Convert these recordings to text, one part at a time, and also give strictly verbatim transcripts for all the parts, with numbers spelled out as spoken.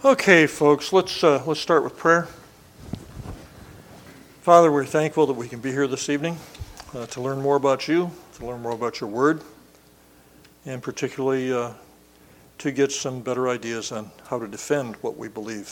Okay, folks, let's uh, let's start with prayer. Father, we're thankful that we can be here this evening uh, to learn more about you, to learn more about your word, and particularly uh, to get some better ideas on how to defend what we believe.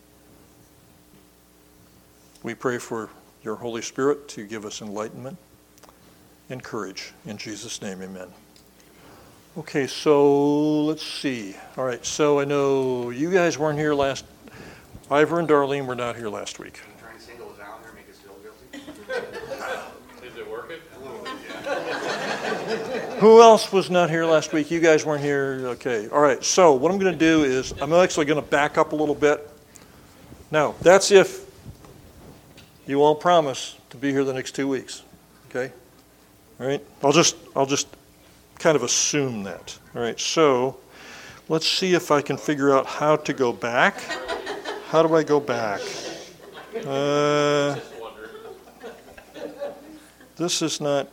We pray for your Holy Spirit to give us enlightenment and courage. In Jesus' name, amen. Okay, so let's see. All right, so I know you guys weren't here last. Ivor and Darlene were not here last week. Trying to single us out here, make us feel guilty. Is it working? A little bit, yeah. Who else was not here last week? You guys weren't here. Okay. All right. So what I'm going to do is I'm actually going to back up a little bit. Now, that's if you all promise to be here the next two weeks. Okay. All right. I'll just I'll just kind of assume that. All right. So let's see if I can figure out how to go back. How do I go back? Uh, this is not.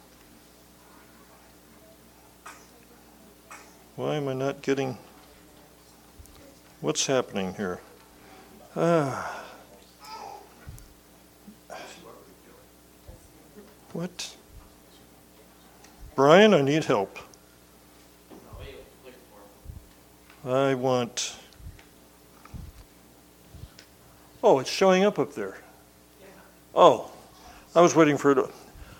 Why am I not getting? What's happening here? Ah. What? Brian, I need help. I want. Oh, it's showing up up there. Oh, I was waiting for it. To...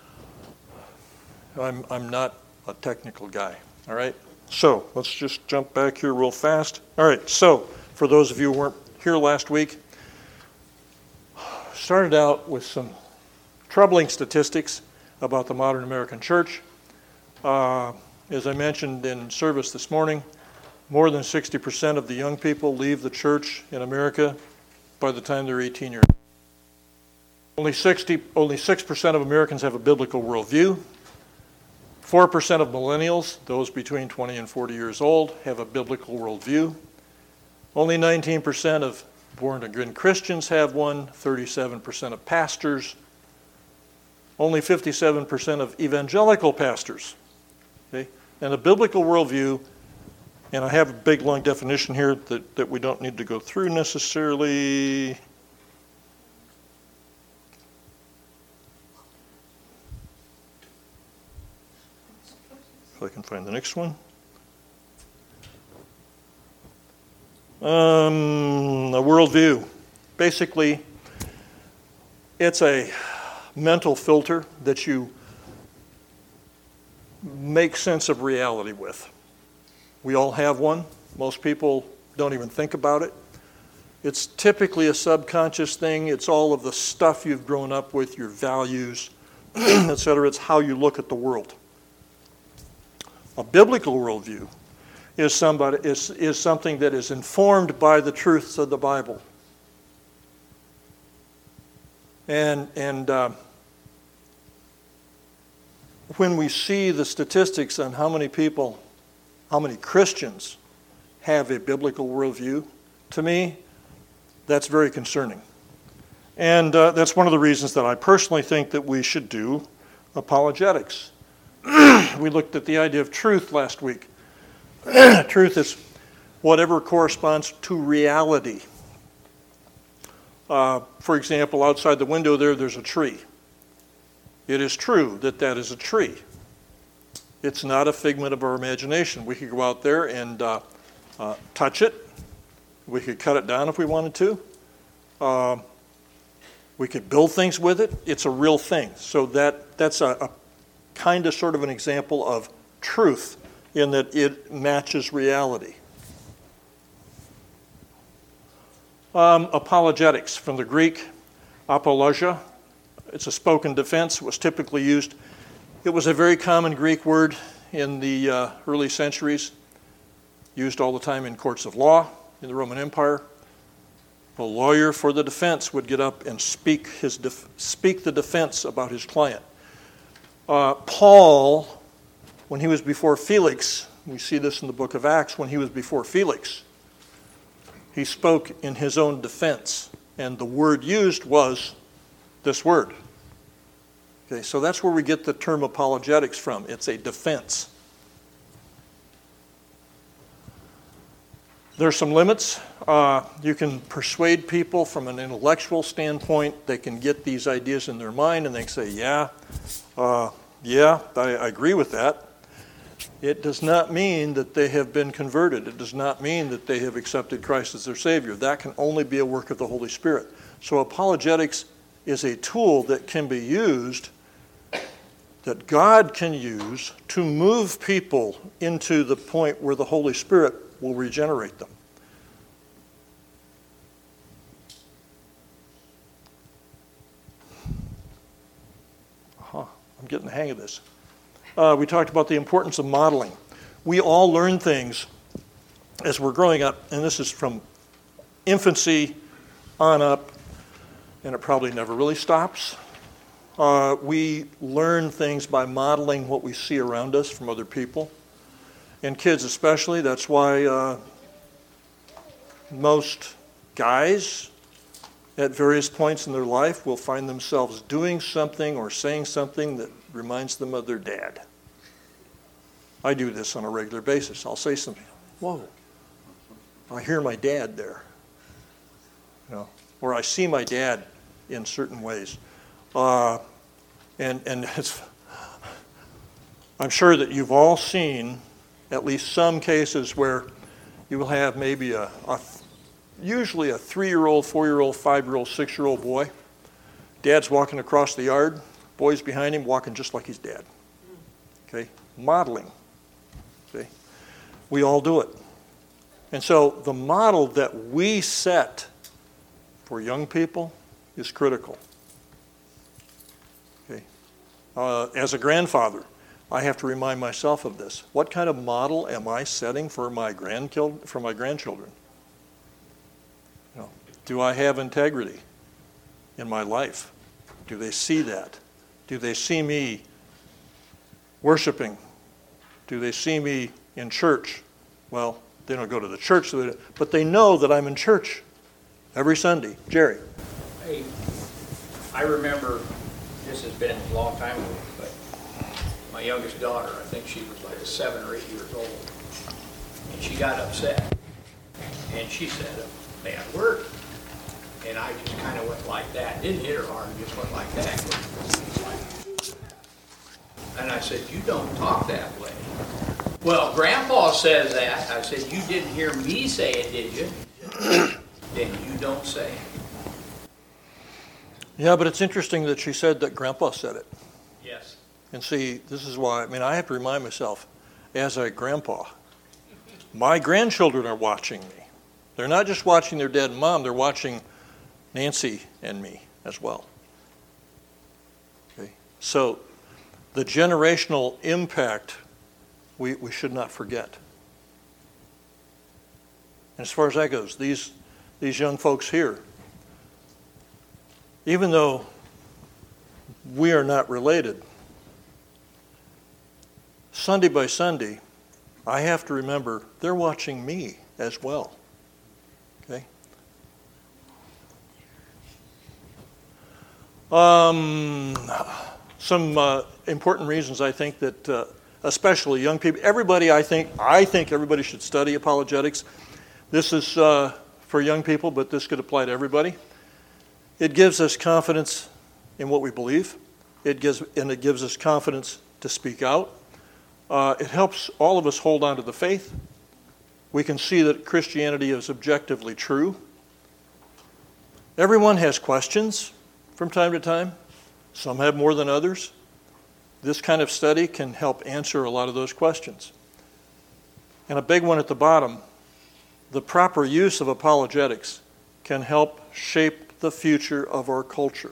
I'm I'm not a technical guy. All right. So let's just jump back here real fast. All right. So for those of you who weren't here last week, started out with some troubling statistics about the modern American church. Uh, as I mentioned in service this morning, more than sixty percent of the young people leave the church in America by the time they're eighteen years old. Only sixty, only six percent of Americans have a biblical worldview. four percent of millennials, those between twenty and forty years old, have a biblical worldview. Only nineteen percent of born-again Christians have one, thirty-seven percent of pastors, only fifty-seven percent of evangelical pastors. Okay? And a biblical worldview, and I have a big long definition here that, that we don't need to go through necessarily. If I can find the next one. Um, a worldview. Basically, it's a mental filter that you make sense of reality with. We all have one. Most people don't even think about it. It's typically a subconscious thing. It's all of the stuff you've grown up with, your values, et cetera. It's how you look at the world. A biblical worldview is somebody is, is something that is informed by the truths of the Bible. And and uh, when we see the statistics on how many people, how many Christians have a biblical worldview, to me, that's very concerning. And uh, that's one of the reasons that I personally think that we should do apologetics. We looked at the idea of truth last week. Truth is whatever corresponds to reality. Uh, for example, outside the window there, there's a tree. It is true that that is a tree. It's not a figment of our imagination. We could go out there and uh, uh, touch it. We could cut it down if we wanted to. Uh, we could build things with it. It's a real thing. So that that's a, a kind of sort of an example of truth in that it matches reality. Um, apologetics, from the Greek, apologia. It's a spoken defense. It was typically used. It was a very common Greek word in the uh, early centuries, used all the time in courts of law in the Roman Empire. A lawyer for the defense would get up and speak his def- speak the defense about his client. Uh, Paul, when he was before Felix, we see this in the book of Acts, when he was before Felix, he spoke in his own defense, and the word used was this word. Okay, so that's where we get the term apologetics from. It's a defense. There's some limits. Uh, you can persuade people from an intellectual standpoint. They can get these ideas in their mind and they say, yeah, uh, yeah, I, I agree with that. It does not mean that they have been converted. It does not mean that they have accepted Christ as their Savior. That can only be a work of the Holy Spirit. So apologetics is a tool that can be used, that God can use to move people into the point where the Holy Spirit will regenerate them. Uh-huh. I'm getting the hang of this. Uh, we talked about the importance of modeling. We all learn things as we're growing up, and this is from infancy on up, and it probably never really stops. Uh, we learn things by modeling what we see around us from other people. And kids especially, that's why uh, most guys at various points in their life will find themselves doing something or saying something that reminds them of their dad. I do this on a regular basis. I'll say something, whoa, I hear my dad there. You know, or I see my dad in certain ways. Uh, and and it's, I'm sure that you've all seen at least some cases where you will have maybe a, a usually a three-year-old, four-year-old, five-year-old, six-year-old boy. Dad's walking across the yard. Boy's behind him walking just like his dad. Okay? Modeling. See? We all do it. And so the model that we set for young people is critical. Okay? Uh, as a grandfather, I have to remind myself of this. What kind of model am I setting for my grandchildren? For my grandchildren? You know, do I have integrity in my life? Do they see that? Do they see me worshiping? Do they see me in church? Well, they don't go to the church, but they know that I'm in church every Sunday. Jerry. Hey, I remember, this has been a long time ago, but my youngest daughter, I think she was like seven or eight years old, and she got upset. And she said, bad word. And I just kind of went like that. Didn't hit her hard, just went like that. And I said, you don't talk that way. Well, Grandpa says that. I said, you didn't hear me say it, did you? Then you don't say it. Yeah, but it's interesting that she said that Grandpa said it. Yes. And see, this is why, I mean, I have to remind myself, as a grandpa, my grandchildren are watching me. They're not just watching their dad and mom, they're watching Nancy and me as well. Okay? So the generational impact we, we should not forget. And as far as that goes, these, these young folks here, even though we are not related, Sunday by Sunday, I have to remember they're watching me as well. Okay? Um, some uh, important reasons I think that, uh, especially young people, everybody I think, I think everybody should study apologetics. This is uh, for young people, but this could apply to everybody. It gives us confidence in what we believe. It gives, and it gives us confidence to speak out. Uh, it helps all of us hold on to the faith. We can see that Christianity is objectively true. Everyone has questions from time to time. Some have more than others. This kind of study can help answer a lot of those questions. And a big one at the bottom, the proper use of apologetics can help shape the future of our culture.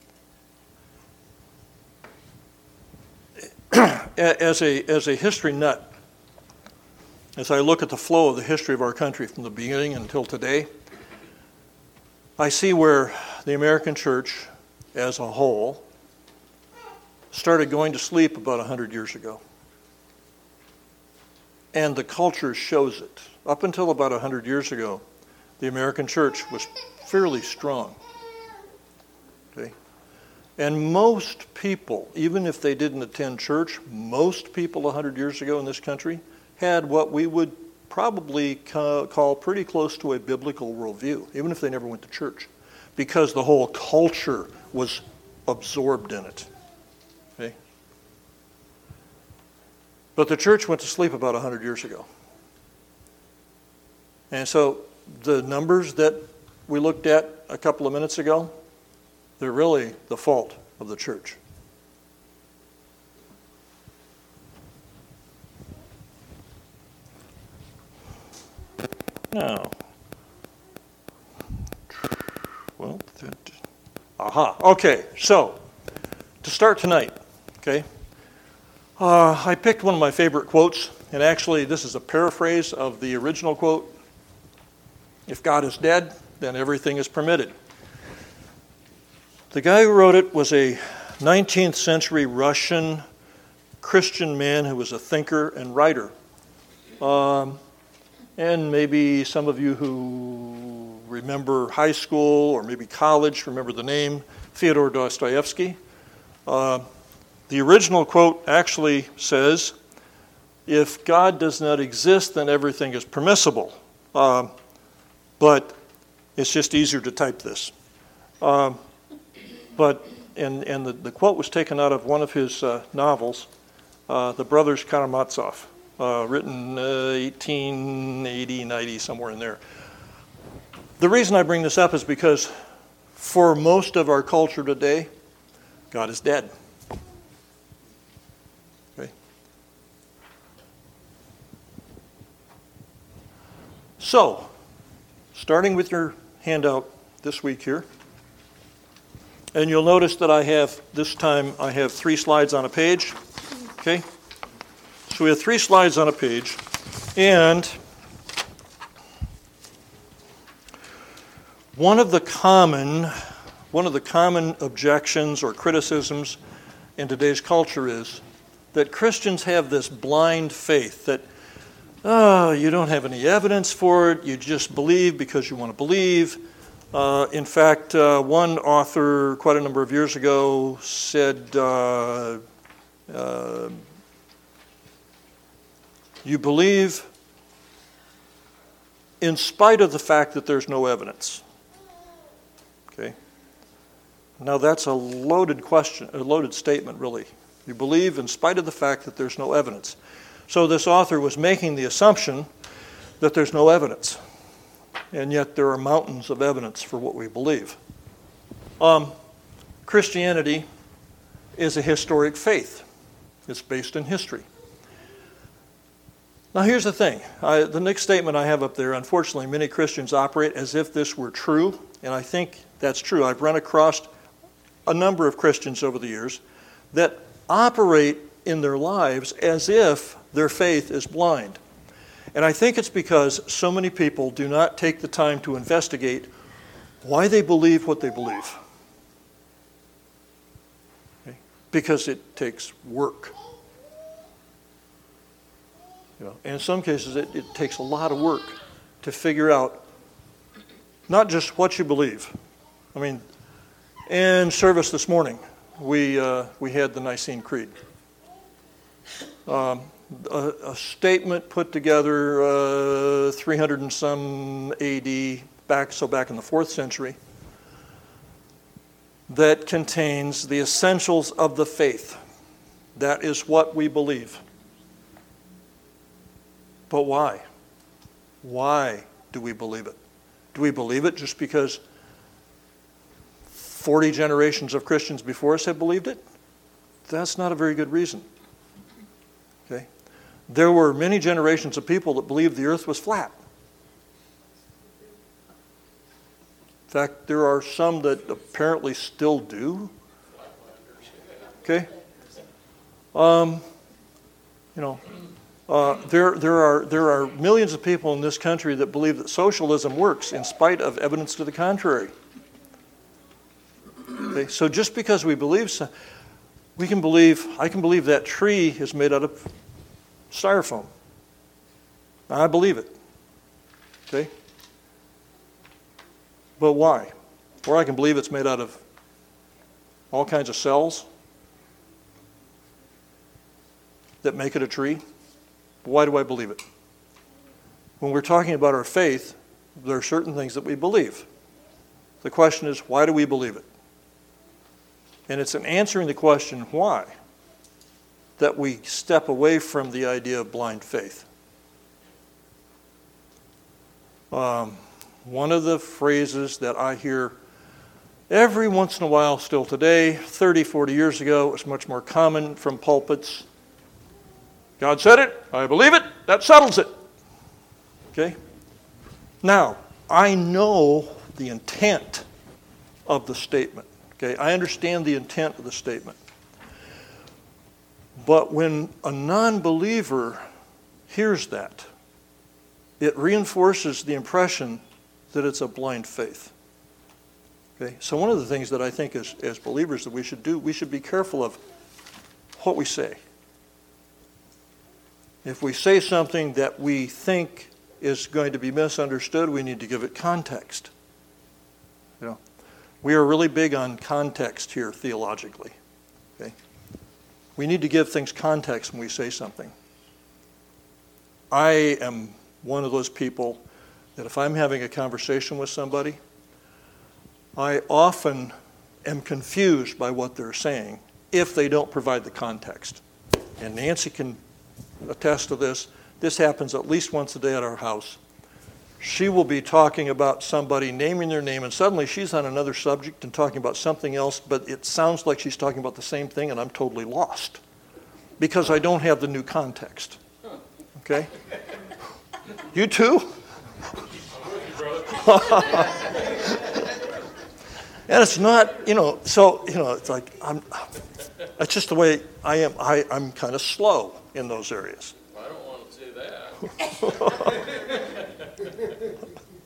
As a, as a history nut, as I look at the flow of the history of our country from the beginning until today, I see where the American church as a whole started going to sleep about one hundred years ago. And the culture shows it. Up until about one hundred years ago, the American church was fairly strong. Okay? And most people, even if they didn't attend church, most people one hundred years ago in this country had what we would probably ca- call pretty close to a biblical worldview, even if they never went to church, because the whole culture was absorbed in it. Okay? But the church went to sleep about one hundred years ago. And so the numbers that we looked at a couple of minutes ago, they're really the fault of the church. Now, well, that, aha, okay, so, to start tonight, okay, uh, I picked one of my favorite quotes, and actually this is a paraphrase of the original quote. If God is dead, then everything is permitted. The guy who wrote it was a nineteenth century Russian Christian man who was a thinker and writer. Um, and maybe some of you who remember high school or maybe college remember the name Fyodor Dostoevsky. Uh, the original quote actually says, if God does not exist, then everything is permissible. Uh, but it's just easier to type this. Um, but, and, and the, the quote was taken out of one of his uh, novels, uh, The Brothers Karamazov. Uh, written uh, eighteen eighty, ninety, somewhere in there. The reason I bring this up is because for most of our culture today, God is dead. Okay? So, starting with your handout this week here, and you'll notice that I have, this time, I have three slides on a page, okay? So we have three slides on a page, and one of the common, one of the common objections or criticisms in today's culture is that Christians have this blind faith that, oh, you don't have any evidence for it, you just believe because you want to believe. Uh, in fact, uh, one author quite a number of years ago said, uh, uh, you believe in spite of the fact that there's no evidence. Okay? Now that's a loaded question, a loaded statement, really. You believe in spite of the fact that there's no evidence. So this author was making the assumption that there's no evidence. And yet there are mountains of evidence for what we believe. Um, Christianity is a historic faith. It's based in history. Now here's the thing. I, the next statement I have up there, unfortunately, many Christians operate as if this were true, and I think that's true. I've run across a number of Christians over the years that operate in their lives as if their faith is blind. And I think it's because so many people do not take the time to investigate why they believe what they believe. Okay? Because it takes work. You know, and in some cases, it, it takes a lot of work to figure out not just what you believe. I mean, in service this morning, we uh, we had the Nicene Creed. Um, a, a statement put together uh, three hundred and some A D, back so back in the fourth century, that contains the essentials of the faith. That is what we believe. But why? Why do we believe it? Do we believe it just because forty generations of Christians before us have believed it? That's not a very good reason. Okay? There were many generations of people that believed the earth was flat. In fact, there are some that apparently still do. Okay? Um, you know, Uh, there, there are there are millions of people in this country that believe that socialism works in spite of evidence to the contrary. Okay, so just because we believe, so, we can believe. I can believe that tree is made out of styrofoam. I believe it. Okay, but why? Or I can believe it's made out of all kinds of cells that make it a tree. Why do I believe it? when we're talking about our faith, there are certain things that we believe. The question is, why do we believe it? And it's in answering the question, why, that we step away from the idea of blind faith. Um, one of the phrases that I hear every once in a while still today, thirty, forty years ago, it was much more common from pulpits. God said it, I believe it, that settles it. Okay? Now, I know the intent of the statement. Okay? I understand the intent of the statement. But when a non-believer hears that, it reinforces the impression that it's a blind faith. Okay? So one of the things that I think as, as believers that we should do, we should be careful of what we say. If we say something that we think is going to be misunderstood, we need to give it context. You know, we are really big on context here theologically. Okay? We need to give things context when we say something. I am one of those people that if I'm having a conversation with somebody, I often am confused by what they're saying if they don't provide the context. And Nancy can attest to this. This happens at least once a day at our house. She will be talking about somebody, naming their name, and suddenly she's on another subject and talking about something else, but it sounds like she's talking about the same thing, and I'm totally lost because I don't have the new context. Okay? You too? And it's not, you know, so, you know, it's like, I'm, it's just the way I am. I, I'm kind of slow in those areas. I don't want to say that.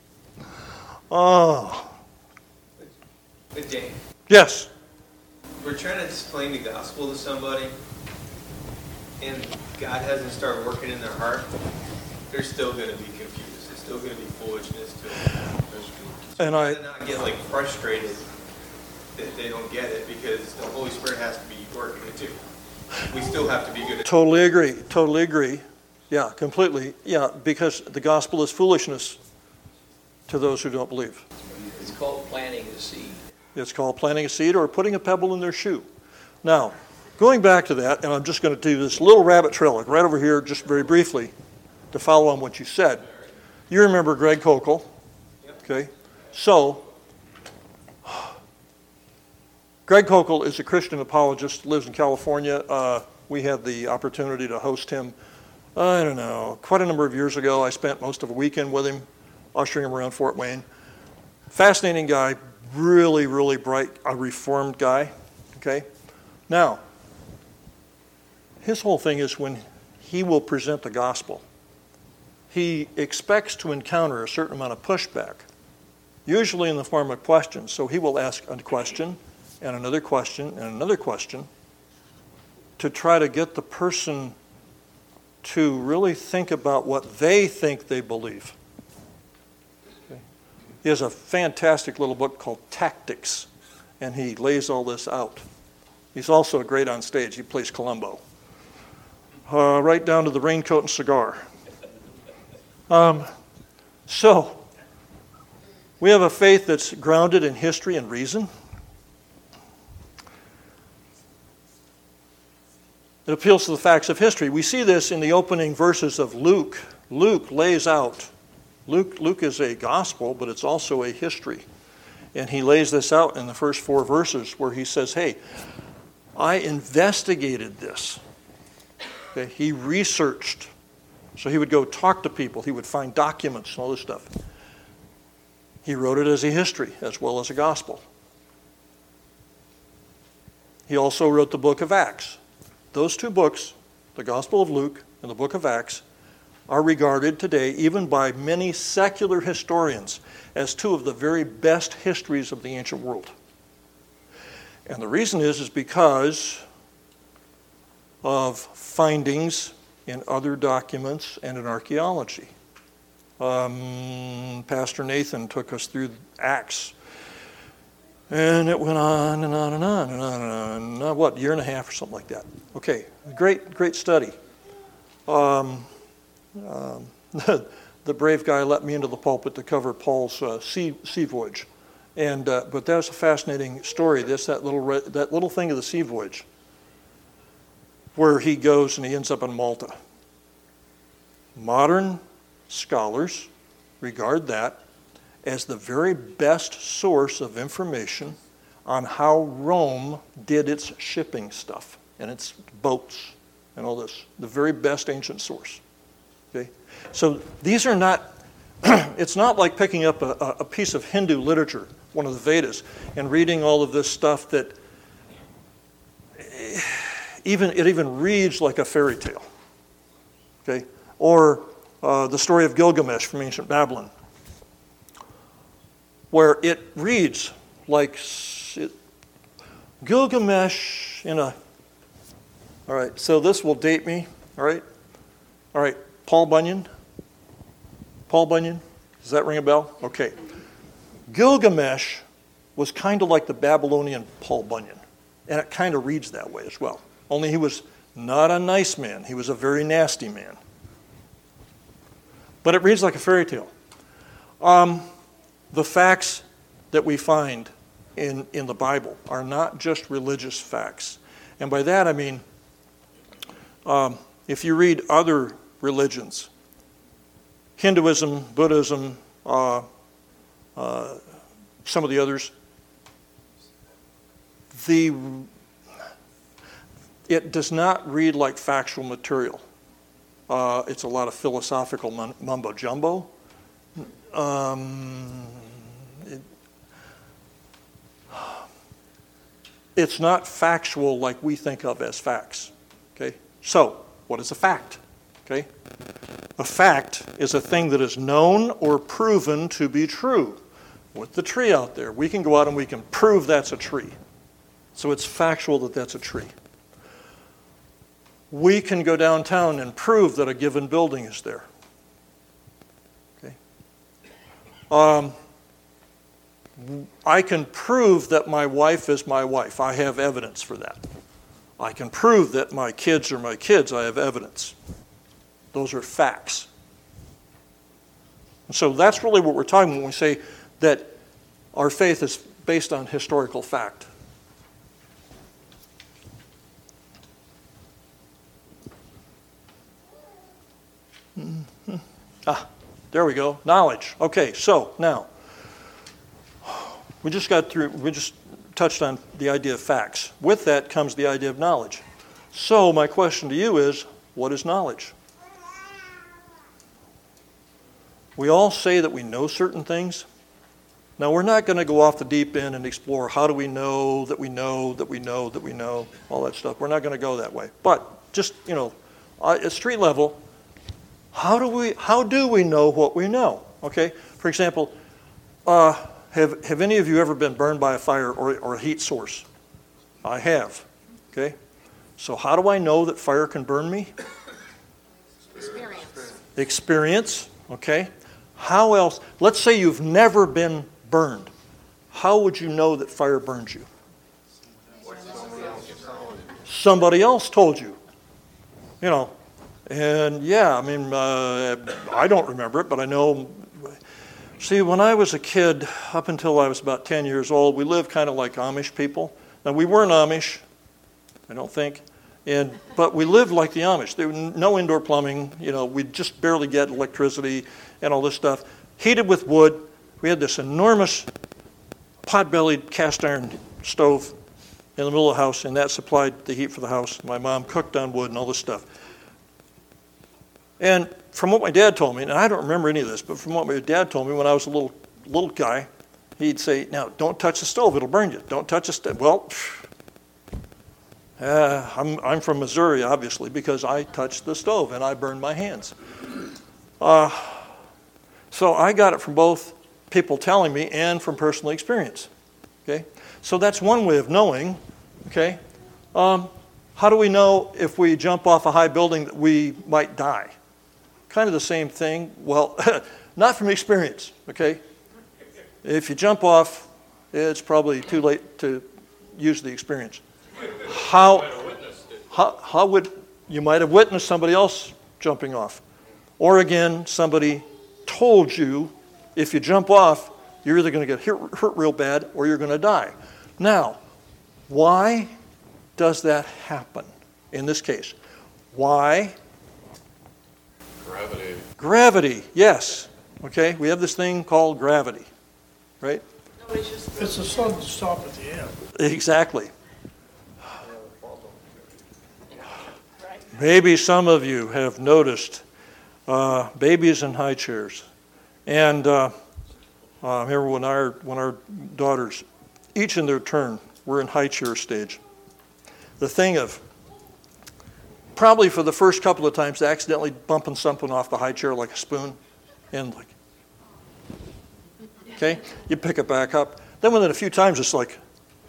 Oh. Hey, Dane, Yes. we're trying to explain the gospel to somebody, and God hasn't started working in their heart. They're still going to be confused. It's still going to be foolishness to them. And I, To not get like frustrated that they don't get it because the Holy Spirit has to be working it too. We still have to be good at totally agree, totally agree. Yeah, completely. Yeah, because the gospel is foolishness to those who don't believe. It's called planting a seed. It's called planting a seed or putting a pebble in their shoe. Now, going back to that, and I'm just going to do this little rabbit trail, like right over here, just very briefly, to follow on what you said. You remember Greg Kokel, okay? So, Greg Kokel is a Christian apologist, lives in California. Uh, we had the opportunity to host him, I don't know, quite a number of years ago. I spent most of a weekend with him, ushering him around Fort Wayne. Fascinating guy, really, really bright, a reformed guy, okay? Now, his whole thing is when he will present the gospel, he expects to encounter a certain amount of pushback, usually in the form of questions. So he will ask a question and another question and another question to try to get the person to really think about what they think they believe. Okay. He has a fantastic little book called Tactics, and he lays all this out. He's also great on stage. He plays Columbo. Uh, right down to the raincoat and cigar. Um, so, we have a faith that's grounded in history and reason. It appeals to the facts of history. We see this in the opening verses of Luke. Luke lays out, Luke, Luke is a gospel, but it's also a history. And he lays this out in the first four verses where he says, hey, I investigated this. Okay, he researched. So he would go talk to people. He would find documents and all this stuff. He wrote it as a history as well as a gospel. He also wrote the book of Acts. Those two books, the Gospel of Luke and the book of Acts, are regarded today, even by many secular historians, as two of the very best histories of the ancient world. And the reason is, is because of findings in other documents and in archaeology. Um, Pastor Nathan took us through Acts. And it went on and on and on and on and on. And on what, a year and a half or something like that. Okay, great, great study. Um, um, the the brave guy let me into the pulpit to cover Paul's uh, sea, sea voyage. And, uh, but that was a fascinating story, this, that little, re- that little thing of the sea voyage, where he goes and he ends up in Malta. Modern scholars regard that as the very best source of information on how Rome did its shipping stuff and its boats and all this. The very best ancient source. Okay? So these are not, it's not like picking up a, a piece of Hindu literature, one of the Vedas, and reading all of this stuff that even it even reads like a fairy tale. Okay? Or uh, the story of Gilgamesh from ancient Babylon, where it reads like it, Gilgamesh in a, all right, so this will date me, all right? All right, Paul Bunyan. Paul Bunyan, does that ring a bell? Okay. Gilgamesh was kind of like the Babylonian Paul Bunyan, and it kind of reads that way as well. Only he was not a nice man, he was a very nasty man. But it reads like a fairy tale. Um, the facts that we find in, in the Bible are not just religious facts. And by that I mean, um, if you read other religions, Hinduism, Buddhism, uh, uh, some of the others, the it does not read like factual material. Uh, it's a lot of philosophical mumbo jumbo. Um, it, it's not factual like we think of as facts. Okay, so what is a fact? Okay, a fact is a thing that is known or proven to be true. With the tree out there, we can go out and we can prove that's a tree. So it's factual that that's a tree. We can go downtown and prove that a given building is there. Okay. Um, I can prove that my wife is my wife. I have evidence for that. I can prove that my kids are my kids. I have evidence. Those are facts. And so that's really what we're talking when we say that our faith is based on historical fact. Mm-hmm. Ah, there we go. Knowledge. Okay, so now we just got through, we just touched on the idea of facts. With that comes the idea of knowledge. So my question to you is, what is knowledge? We all say that we know certain things. Now, we're not going to go off the deep end and explore how do we know that we know that we know that we know, all that stuff. We're not going to go that way. But just, you know, at street level, how do we how do we know what we know? Okay? For example, uh, have have any of you ever been burned by a fire or, or a heat source? I have. Okay? So how do I know that fire can burn me? Experience. Experience. Okay? How else? Let's say you've never been burned. How would you know that fire burns you? Somebody else told you. You know, and yeah, I mean, uh, I don't remember it, but I know. See, when I was a kid, up until I was about ten years old, we lived kind of like Amish people. Now, we weren't Amish, I don't think, and but we lived like the Amish. There was no indoor plumbing. You know, we'd just barely get electricity and all this stuff. Heated with wood. We had this enormous pot-bellied cast iron stove in the middle of the house, and that supplied the heat for the house. My mom cooked on wood and all this stuff. And from what my dad told me, and I don't remember any of this, but from what my dad told me when I was a little little guy, he'd say, now, don't touch the stove, it'll burn you. Don't touch the stove. Well, uh, I'm, I'm from Missouri, obviously, because I touched the stove and I burned my hands. Uh, so I got it from both people telling me and from personal experience. Okay, so that's one way of knowing. Okay, um, how do we know if we jump off a high building that we might die? Kind of the same thing. Well, not from experience. Okay, if you jump off, it's probably too late to use the experience. How? How, how would you might have witnessed somebody else jumping off, or again somebody told you if you jump off, you're either going to get hurt, hurt real bad or you're going to die. Now, why does that happen in this case? Why? Gravity. Gravity, yes. Okay, we have this thing called gravity, right? Nobody's just. It's a sudden stop at the end. Exactly. Right. Maybe some of you have noticed uh, babies in high chairs. And uh, uh, I remember when our, when our daughters, each in their turn, were in high chair stage. The thing of probably for the first couple of times accidentally bumping something off the high chair like a spoon and like, okay, you pick it back up. Then within a few times it's like,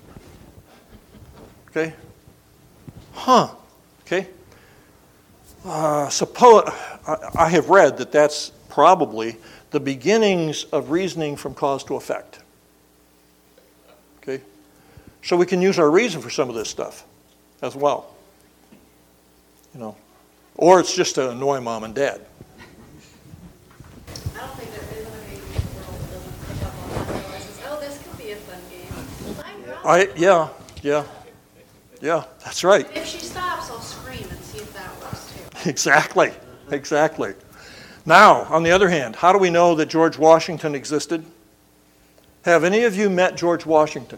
okay, huh, okay. Uh, suppose, I, I have read that that's probably the beginnings of reasoning from cause to effect. Okay, so we can use our reason for some of this stuff as well. You know, or it's just to annoy mom and dad. I don't think there is a baby in the world that doesn't pick up on that and realizes, oh, this could be a fun game. I'm wrong. I yeah yeah yeah that's right. And if she stops, I'll scream and see if that works too. Exactly, exactly. Now, on the other hand, how do we know that George Washington existed? Have any of you met George Washington?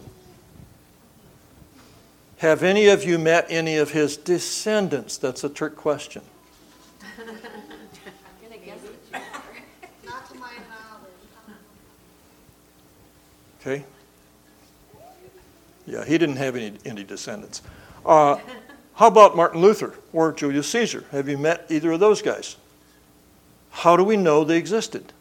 Have any of you met any of his descendants? That's a trick question. I'm gonna guess it. Not to my knowledge. Okay? Yeah, he didn't have any, any descendants. Uh, how about Martin Luther or Julius Caesar? Have you met either of those guys? How do we know they existed?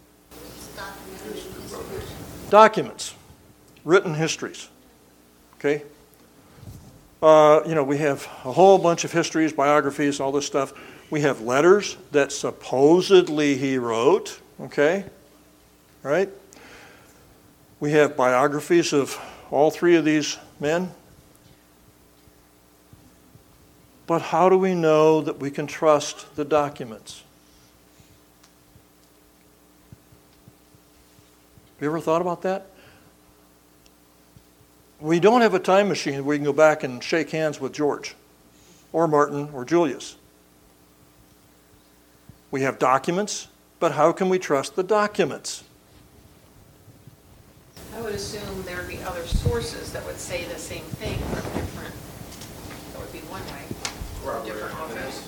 Documents, written histories. Okay? Uh, you know, we have a whole bunch of histories, biographies, all this stuff. We have letters that supposedly he wrote, okay? Right? We have biographies of all three of these men. But how do we know that we can trust the documents? Have you ever thought about that? We don't have a time machine where we can go back and shake hands with George or Martin or Julius. We have documents, but how can we trust the documents? I would assume there would be other sources that would say the same thing from different, that would be one way, from different authors.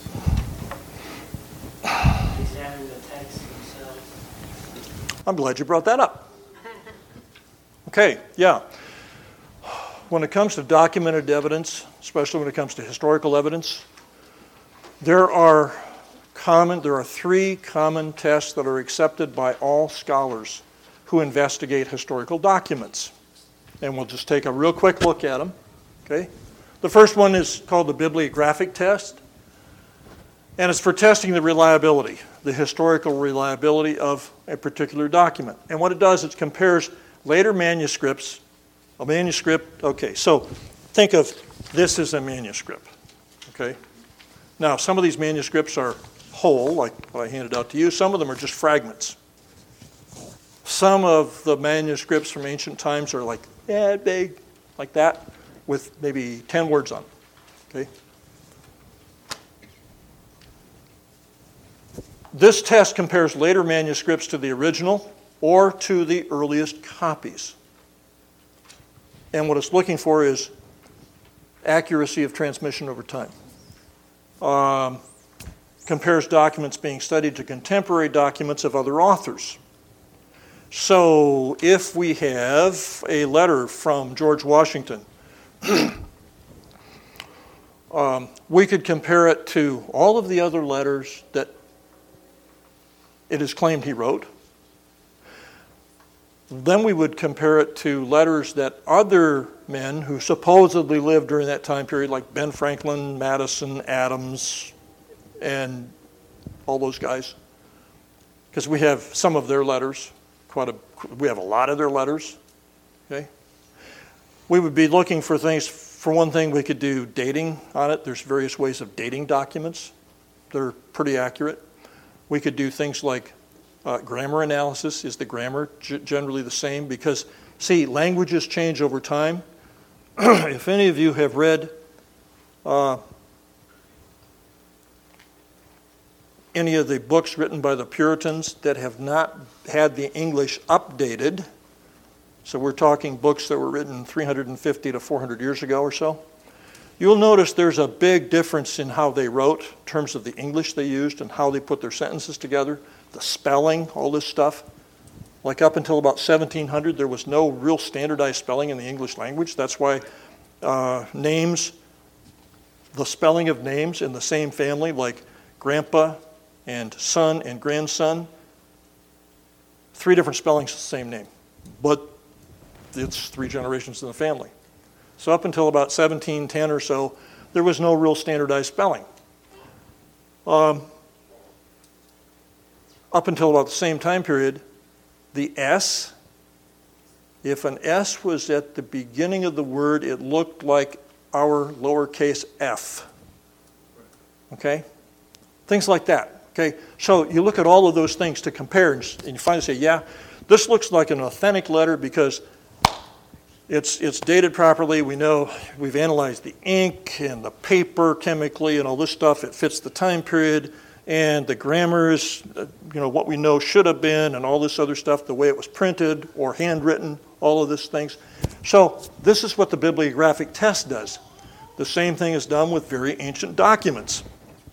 Examine the texts themselves. I'm glad you brought that up. Okay, yeah. When it comes to documented evidence, especially when it comes to historical evidence, there are common, there are three common tests that are accepted by all scholars who investigate historical documents. And we'll just take a real quick look at them. Okay? The first one is called the bibliographic test, and it's for testing the reliability, the historical reliability of a particular document. And what it does, it compares later manuscripts. A manuscript, okay, so think of this as a manuscript, okay? Now, some of these manuscripts are whole, like what I handed out to you. Some of them are just fragments. Some of the manuscripts from ancient times are like that big, like that, with maybe ten words on them, okay? This test compares later manuscripts to the original or to the earliest copies. And what it's looking for is accuracy of transmission over time. Um, compares documents being studied to contemporary documents of other authors. So if we have a letter from George Washington, um, we could compare it to all of the other letters that it is claimed he wrote. Then we would compare it to letters that other men who supposedly lived during that time period, like Ben Franklin, Madison, Adams, and all those guys, because we have some of their letters, quite a, we have a lot of their letters, okay? We would be looking for things, for one thing, we could do dating on it. There's various ways of dating documents. They're pretty accurate. We could do things like Uh, grammar analysis, is the grammar g- generally the same? Because, see, languages change over time. If any of you have read uh, any of the books written by the Puritans that have not had the English updated, so we're talking books that were written three hundred fifty to four hundred years ago or so, you'll notice there's a big difference in how they wrote, in terms of the English they used and how they put their sentences together, the spelling, all this stuff. Like up until about seventeen hundred, there was no real standardized spelling in the English language. That's why uh, names, the spelling of names in the same family, like grandpa and son and grandson, three different spellings of the same name, but it's three generations in the family. So up until about seventeen ten or so, there was no real standardized spelling. Um, up until about the same time period, the S, if an S was at the beginning of the word, it looked like our lowercase f. Okay? Things like that. Okay? So you look at all of those things to compare, and you finally say, yeah, this looks like an authentic letter because it's it's dated properly. We know we've analyzed the ink and the paper chemically and all this stuff. It fits the time period. And the grammar is, you know, what we know should have been, and all this other stuff, the way it was printed or handwritten, all of these things. So this is what the bibliographic test does. The same thing is done with very ancient documents.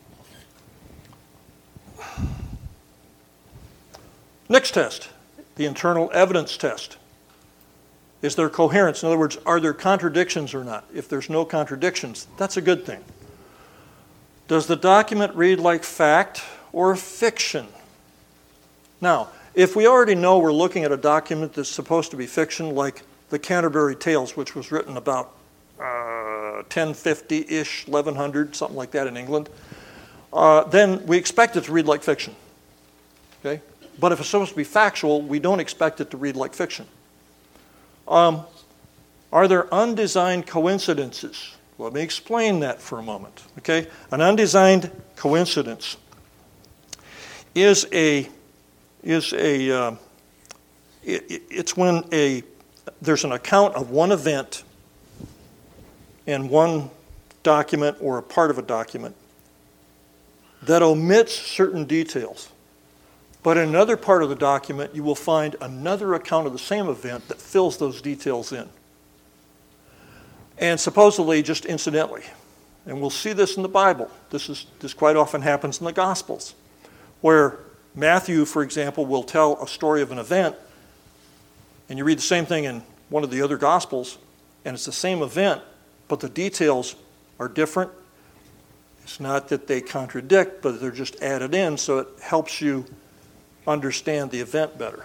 Next test, the internal evidence test. Is there coherence? In other words, are there contradictions or not? If there's no contradictions, that's a good thing. Does the document read like fact or fiction? Now, if we already know we're looking at a document that's supposed to be fiction, like the Canterbury Tales, which was written about uh, ten fifty-ish, eleven hundred, something like that in England, uh, then we expect it to read like fiction. Okay? But if it's supposed to be factual, we don't expect it to read like fiction. Um, are there undesigned coincidences? Let me explain that for a moment. Okay, an undesigned coincidence is a is a uh, it, it's when a there's an account of one event in one document or a part of a document that omits certain details, but in another part of the document you will find another account of the same event that fills those details in. And supposedly just incidentally. And we'll see this in the Bible. This is this quite often happens in the Gospels, where Matthew, for example, will tell a story of an event, and you read the same thing in one of the other Gospels, and it's the same event, but the details are different. It's not that they contradict, but they're just added in, so it helps you understand the event better.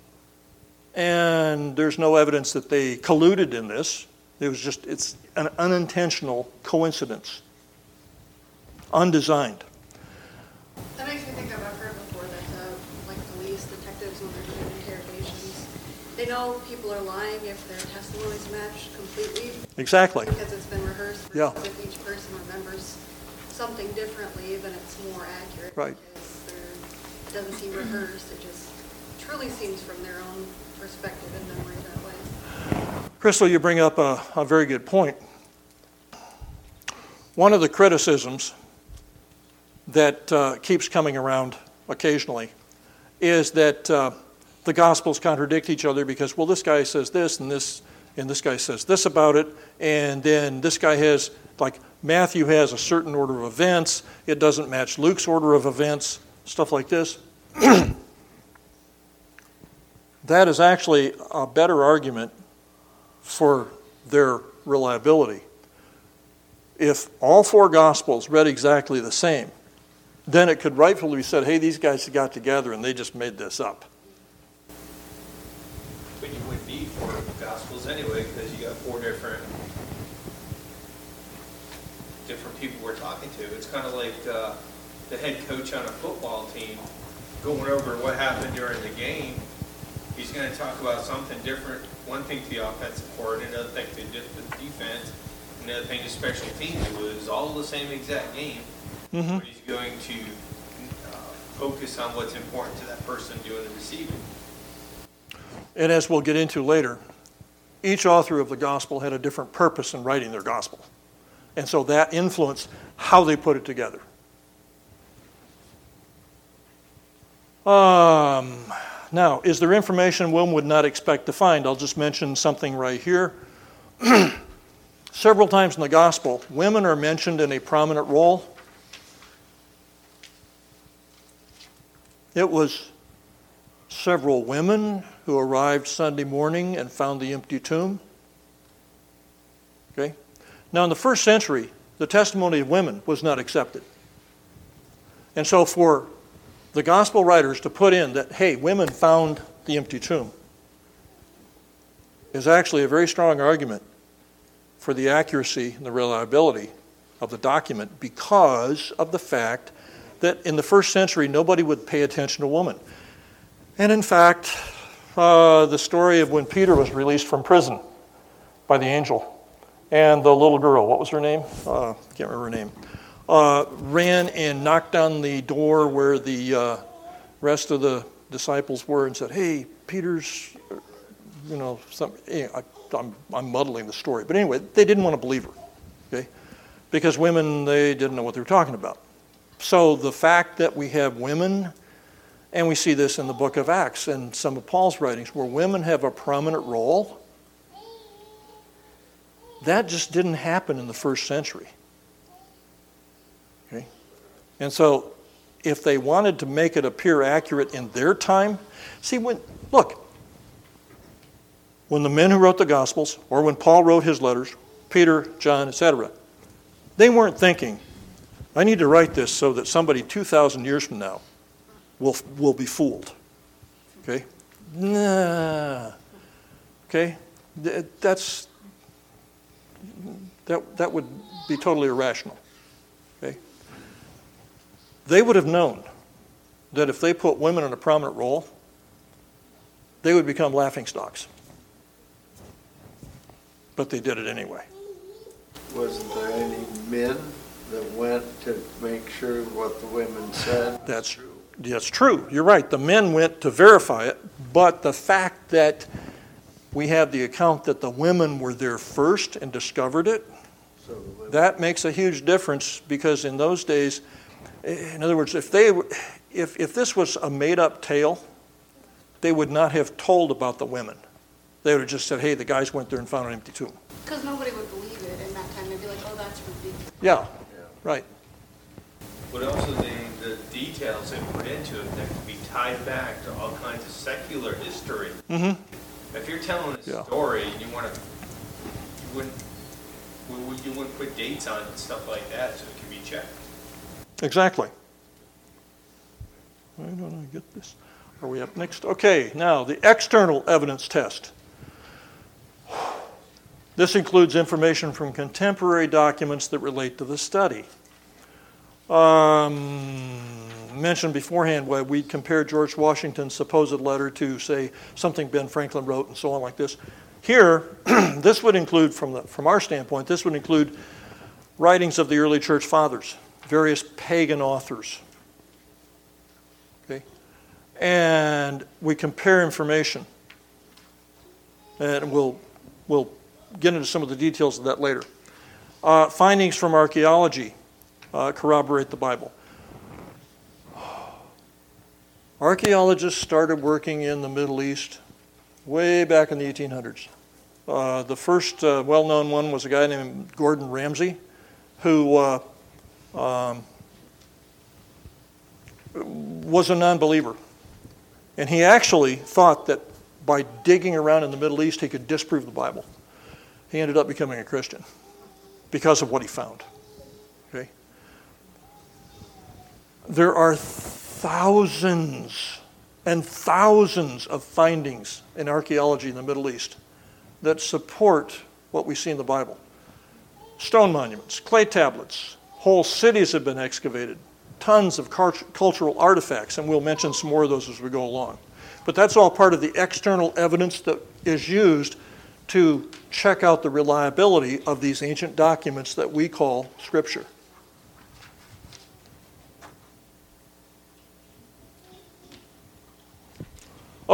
And there's no evidence that they colluded in this. It was just, it's an unintentional coincidence. Undesigned. That makes me think of, I've heard before that, uh, like police, detectives, when they're doing interrogations, they know people are lying if their testimonies match completely. Exactly. Because it's been rehearsed. Yeah. Versus if each person remembers something differently, then it's more accurate. Right. Because they're- it doesn't seem rehearsed. It just truly seems from their own perspective and memory that way. Crystal, you bring up a, a very good point. One of the criticisms that uh, keeps coming around occasionally is that uh, the Gospels contradict each other because, well, this guy says this and this and this guy says this about it, and then this guy has, like Matthew has a certain order of events, it doesn't match Luke's order of events, stuff like this. That is actually a better argument for their reliability. If all four Gospels read exactly the same, then it could rightfully be said, hey, these guys got together and they just made this up. But you would need four Gospels anyway, because you got four different different people we're talking to. It's kind of like uh, the head coach on a football team going over what happened during the game. He's going to talk about something different. One thing to the offensive court, another thing to the defense, another thing to special teams. It was all the same exact game. Mm-hmm. But he's going to uh, focus on what's important to that person doing the receiving. And as we'll get into later, each author of the gospel had a different purpose in writing their gospel. And so that influenced how they put it together. Um, now, is there information one would not expect to find? I'll just mention something right here. Several times in the gospel, women are mentioned in a prominent role. It was several women who arrived Sunday morning and found the empty tomb. Okay? Now, in the first century, the testimony of women was not accepted. And so for the gospel writers to put in that, hey, women found the empty tomb, is actually a very strong argument for the accuracy and the reliability of the document, because of the fact that in the first century, nobody would pay attention to women. And in fact, uh, the story of when Peter was released from prison by the angel, and the little girl, what was her name? Uh, can't remember her name. Uh, ran and knocked on the door where the uh, rest of the disciples were and said, hey, Peter's, you know, some, eh, I, I'm, I'm muddling the story. But anyway, they didn't want to believe her, okay? Because women, they didn't know what they were talking about. So the fact that we have women, and we see this in the book of Acts and some of Paul's writings, where women have a prominent role, that just didn't happen in the first century. Okay? And so if they wanted to make it appear accurate in their time, see, when look, when the men who wrote the Gospels, or when Paul wrote his letters, Peter, John, et cetera, they weren't thinking, I need to write this so that somebody two thousand years from now will, will be fooled. Okay? Nah. Okay? That's, that, that would be totally irrational. Okay? They would have known that if they put women in a prominent role, they would become laughingstocks. But they did it anyway. Wasn't there any men that went to make sure what the women said? That's true. That's true. You're right. The men went to verify it, but the fact that we have the account that the women were there first and discovered it, So the women, that makes a huge difference, because in those days, in other words, if they, if if this was a made-up tale, they would not have told about the women. They would have just said, hey, the guys went there and found an empty tomb. Because nobody would believe it in that time. They'd be like, oh, that's ridiculous. Yeah, right. But also the, the details they put into it that can be tied back to all kinds of secular history. Mm-hmm. If you're telling a Yeah. story and you want to, you wouldn't, you wouldn't- you wouldn't put dates on it and stuff like that so it can be checked. Exactly. Why don't I get this? Are we up next? Okay, now the external evidence test. This includes information from contemporary documents that relate to the study. Um, mentioned beforehand why we compared George Washington's supposed letter to, say, something Ben Franklin wrote and so on like this. Here, this would include, from the, from our standpoint, this would include writings of the early church fathers, various pagan authors. Okay? And we compare information. And we'll, we'll get into some of the details of that later. Uh, findings from archaeology uh, corroborate the Bible. Archaeologists started working in the Middle East way back in the eighteen hundreds. Uh, the first uh, well-known one was a guy named Gordon Ramsay, who uh, um, was a non-believer. And he actually thought that by digging around in the Middle East, he could disprove the Bible. He ended up becoming a Christian because of what he found. Okay? There are thousands and thousands of findings in archaeology in the Middle East that support what we see in the Bible. Stone monuments, clay tablets, whole cities have been excavated, tons of cultural artifacts, and we'll mention some more of those as we go along. But that's all part of the external evidence that is used to check out the reliability of these ancient documents that we call Scripture.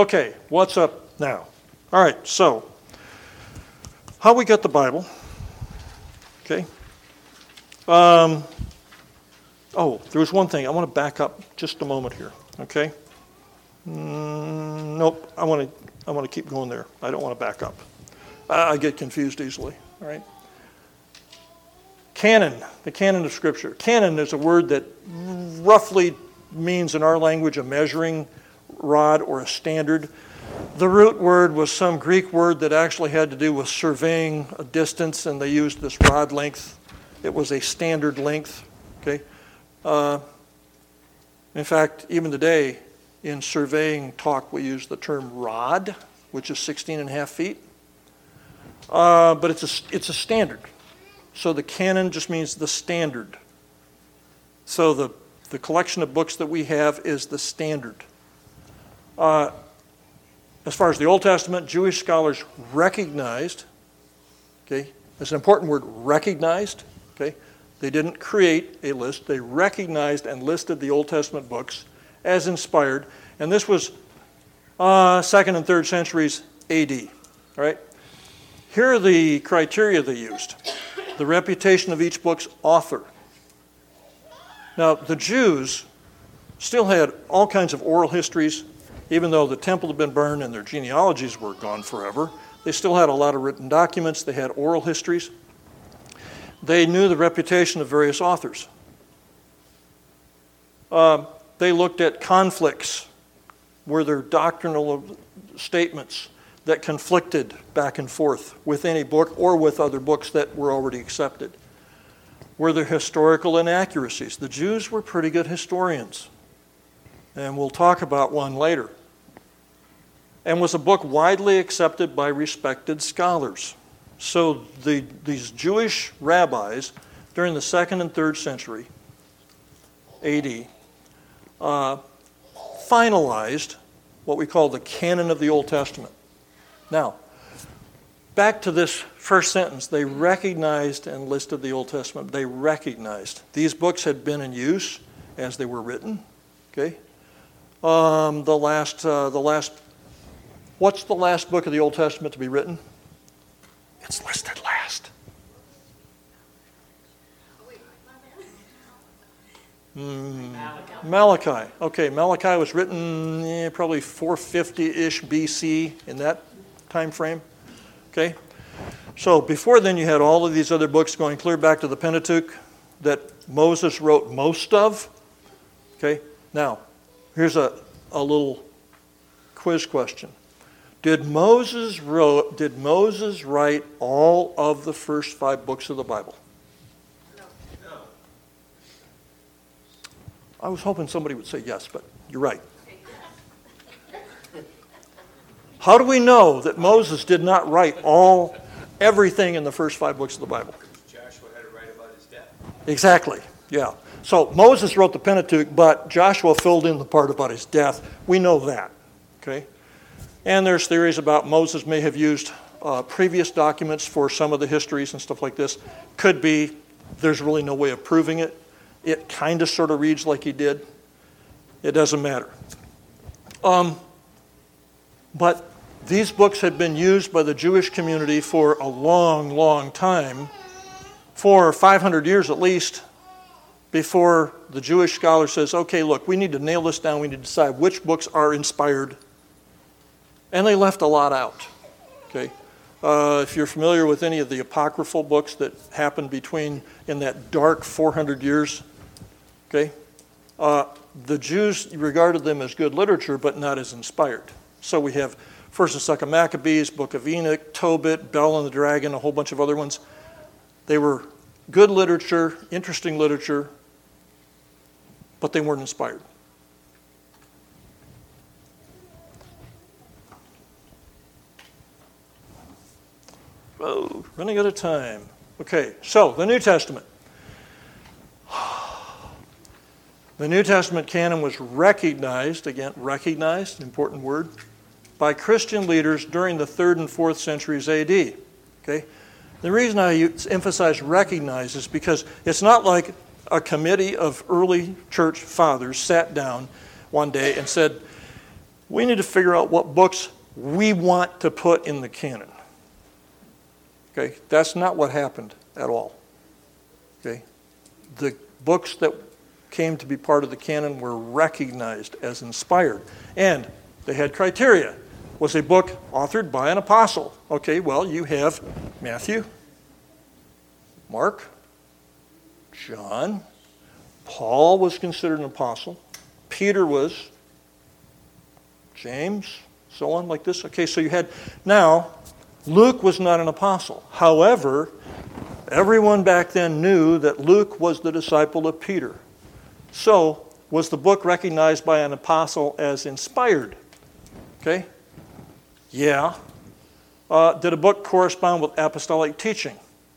Okay, what's up now? All right, so how we got the Bible. Okay. Um, oh, there was one thing. I want to back up just a moment here. Okay. Mm, nope. I want to. I want to keep going there. I don't want to back up. I, I get confused easily. All right. Canon, the canon of Scripture. Canon is a word that roughly means in our language a measuring rod or a standard. The root word was some Greek word that actually had to do with surveying a distance, and they used this rod length. It was a standard length. Okay. Uh, in fact, even today, in surveying talk, we use the term rod, which is sixteen and a half feet. Uh, but it's a, it's a standard. So the canon just means the standard. So the, the collection of books that we have is the standard. Uh, as far as the Old Testament, Jewish scholars recognized, okay, that's an important word, recognized, okay. They didn't create a list. They recognized and listed the Old Testament books as inspired. And this was uh, second and third centuries A D. All right. Here are the criteria they used. The reputation of each book's author. Now, the Jews still had all kinds of oral histories, even though the temple had been burned and their genealogies were gone forever. They still had a lot of written documents. They had oral histories. They knew the reputation of various authors. Uh, they looked at conflicts. Were there doctrinal statements that conflicted back and forth with any book or with other books that were already accepted? Were there historical inaccuracies? The Jews were pretty good historians, and we'll talk about one later. And was a book widely accepted by respected scholars? So the, these Jewish rabbis during the second and third century A D uh, finalized what we call the canon of the Old Testament. Now, back to this first sentence, they recognized and listed the Old Testament. They recognized. These books had been in use as they were written. Okay? Um, the last, uh, the last, what's the last book of the Old Testament to be written? It's listed last. Mm, Malachi. Okay, Malachi was written eh, probably four fifty-ish B C in that time frame. Okay, so before then you had all of these other books going clear back to the Pentateuch that Moses wrote most of. Okay, now here's a, a little quiz question. Did Moses wrote, did Moses write all of the first five books of the Bible? No. I was hoping somebody would say yes, but you're right. How do we know that Moses did not write all, everything in the first five books of the Bible? Joshua had to write about his death. Exactly, yeah. So Moses wrote the Pentateuch, but Joshua filled in the part about his death. We know that, okay? And there's theories about Moses may have used uh, previous documents for some of the histories and stuff like this. Could be. There's really no way of proving it. It kind of sort of reads like he did. It doesn't matter. Um, but these books had been used by the Jewish community for a long, long time, for five hundred years at least, before the Jewish scholar says, okay, look, we need to nail this down. We need to decide which books are inspired. And they left a lot out. Okay, uh, if you're familiar with any of the apocryphal books that happened between in that dark four hundred years, okay, uh, the Jews regarded them as good literature, but not as inspired. So we have First and Second Maccabees, Book of Enoch, Tobit, Bel and the Dragon, a whole bunch of other ones. They were good literature, interesting literature, but they weren't inspired. Oh, running out of time. Okay, so the New Testament. The New Testament canon was recognized, again, recognized, an important word, by Christian leaders during the third and fourth centuries A D. Okay? The reason I emphasize recognize is because it's not like a committee of early church fathers sat down one day and said, we need to figure out what books we want to put in the canon. Okay, that's not what happened at all. Okay, the books that came to be part of the canon were recognized as inspired, and they had criteria. Was a book authored by an apostle? Okay, well, you have Matthew, Mark, John, Paul was considered an apostle, Peter was, James, so on like this. Okay, so you had, now, Luke was not an apostle. However, everyone back then knew that Luke was the disciple of Peter. So, was the book recognized by an apostle as inspired? Okay? Yeah. Uh, did a book correspond with apostolic teaching?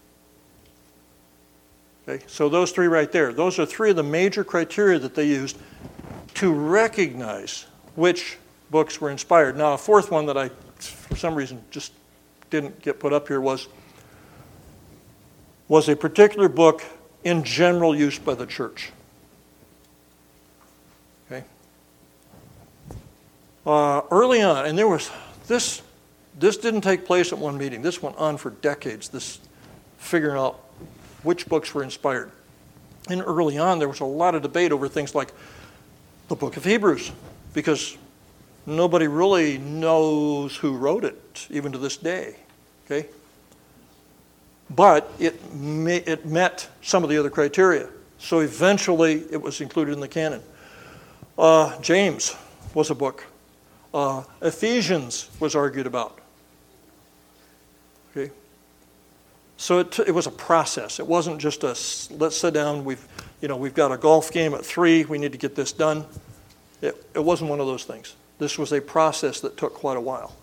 Okay, so those three right there, those are three of the major criteria that they used to recognize which books were inspired. Now, a fourth one that I, for some reason, just didn't get put up here was, was a particular book in general use by the church. Okay. Uh, early on, and there was this. This didn't take place at one meeting. This went on for decades. This figuring out which books were inspired. And early on, there was a lot of debate over things like the book of Hebrews, because nobody really knows who wrote it, even to this day. Okay? But it, may, it met some of the other criteria. So eventually, it was included in the canon. Uh, James was a book. Uh, Ephesians was argued about. Okay? So it, it was a process. It wasn't just a, let's sit down, we've, you know, we've got a golf game at three, we need to get this done. It, it wasn't one of those things. This was a process that took quite a while.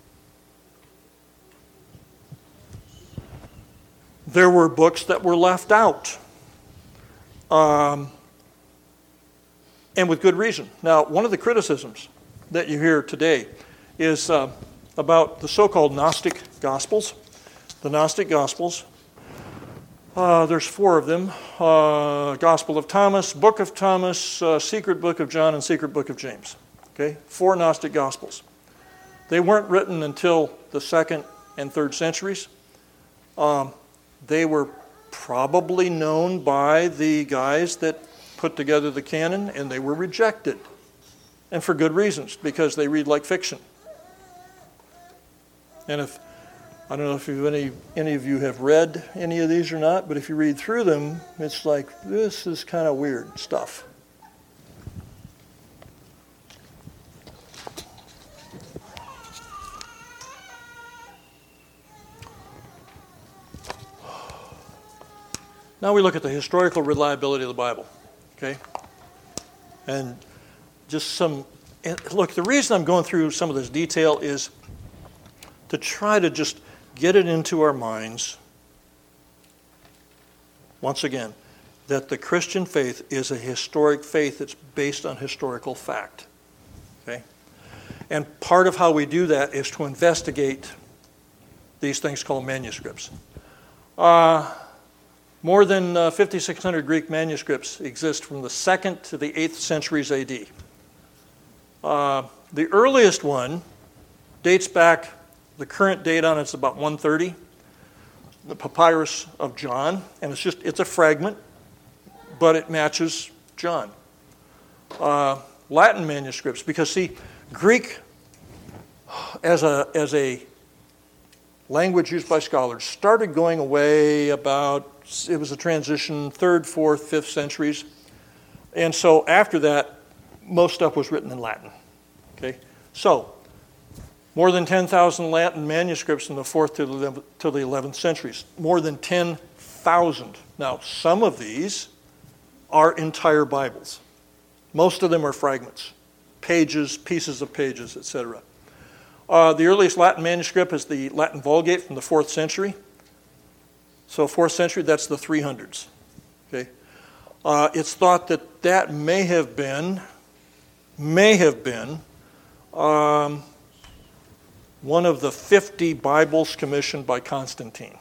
There were books that were left out. Um, and with good reason. Now, one of the criticisms that you hear today is uh, about the so-called Gnostic Gospels. The Gnostic Gospels. Uh, there's four of them. Uh, Gospel of Thomas, Book of Thomas, uh, Secret Book of John, and Secret Book of James. Okay? Four Gnostic Gospels. They weren't written until the second and third centuries. Um, they were probably known by the guys that put together the canon, and they were rejected. And for good reasons, because they read like fiction. And if, I don't know if you, any, any of you have read any of these or not, but if you read through them, it's like, this is kind of weird stuff. Now we look at the historical reliability of the Bible, okay? And just some, and look, the reason I'm going through some of this detail is to try to just get it into our minds, once again, that the Christian faith is a historic faith that's based on historical fact, okay? And part of how we do that is to investigate these things called manuscripts. Uh, more than uh, fifty-six hundred Greek manuscripts exist from the second to the eighth centuries A D. Uh, the earliest one dates back, the current date on it's about one thirty, the Papyrus of John, and it's just, it's a fragment, but it matches John. Uh, Latin manuscripts, because see, Greek as a, as a language used by scholars started going away about, it was a transition, third, fourth, fifth centuries, and so after that, most stuff was written in Latin. Okay, so more than ten thousand Latin manuscripts in the fourth to the, to the eleventh centuries. More than ten thousand. Now, some of these are entire Bibles. Most of them are fragments, pages, pieces of pages, et cetera. Uh, the earliest Latin manuscript is the Latin Vulgate from the fourth century. So fourth century, that's the three hundreds. Okay, uh, it's thought that that may have been, may have been. Um, one of the fifty Bibles commissioned by Constantine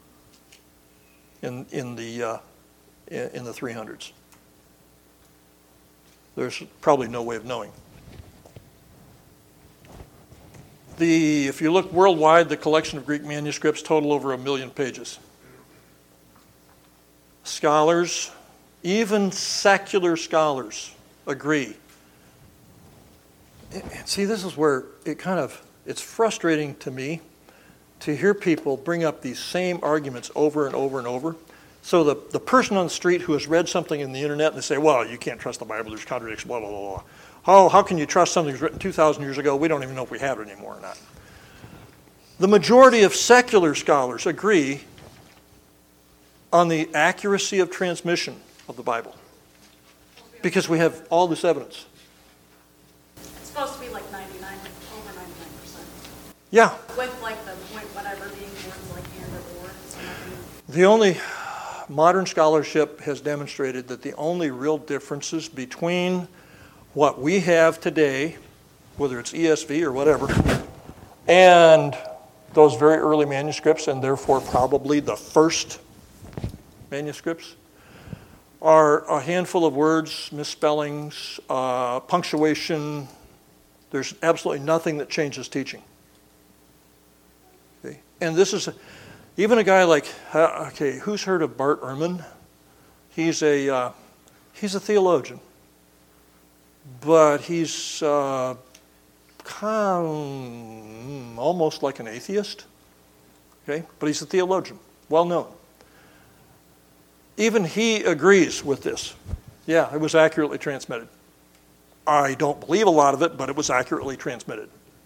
in in the uh, in the three hundreds. There's probably no way of knowing. The, if you look worldwide, the collection of Greek manuscripts total over a million pages. Scholars, even secular scholars, agree. And see, this is where it kind of, it's frustrating to me to hear people bring up these same arguments over and over and over. So the, the person on the street who has read something in the internet and they say, well, you can't trust the Bible, there's contradictions, blah, blah, blah, blah. How, how can you trust something that was written two thousand years ago? We don't even know if we have it anymore or not. The majority of secular scholars agree on the accuracy of transmission of the Bible because we have all this evidence. It's supposed to be like ninety-nine, over ninety-nine percent. Yeah. With like the point whatever being words like and or or. So nothing. The only modern scholarship has demonstrated that the only real differences between what we have today, whether it's E S V or whatever, and those very early manuscripts, and therefore probably the first manuscripts, are a handful of words, misspellings, uh, punctuation. There's absolutely nothing that changes teaching. Okay? And this is, a, even a guy like, uh, okay, who's heard of Bart Ehrman? He's a, uh, he's a theologian. But he's uh, kind, almost like an atheist, okay? But he's a theologian, well known. Even he agrees with this. Yeah, it was accurately transmitted. I don't believe a lot of it, but it was accurately transmitted.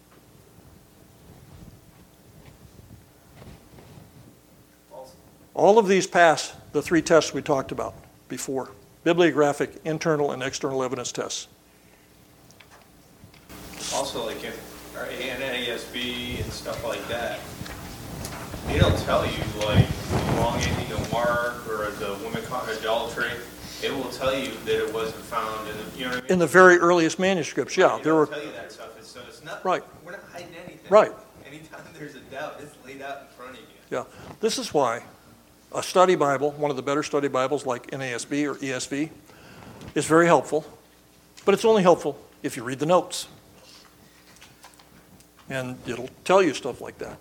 All of these pass the three tests we talked about before: bibliographic, internal, and external evidence tests. Also, like in our N A S B and stuff like that, they don't tell you like the wrong ending of Mark or the woman caught in adultery. It will tell you that it wasn't found in the, you know what I mean? In the very earliest manuscripts, yeah, They there don't were. tell you that stuff. It's, so it's not. Right. We're not hiding anything. Right. Anytime there's a doubt, it's laid out in front of you. Yeah, this is why a study Bible, one of the better study Bibles like N A S B or E S V, is very helpful. But it's only helpful if you read the notes. And it'll tell you stuff like that.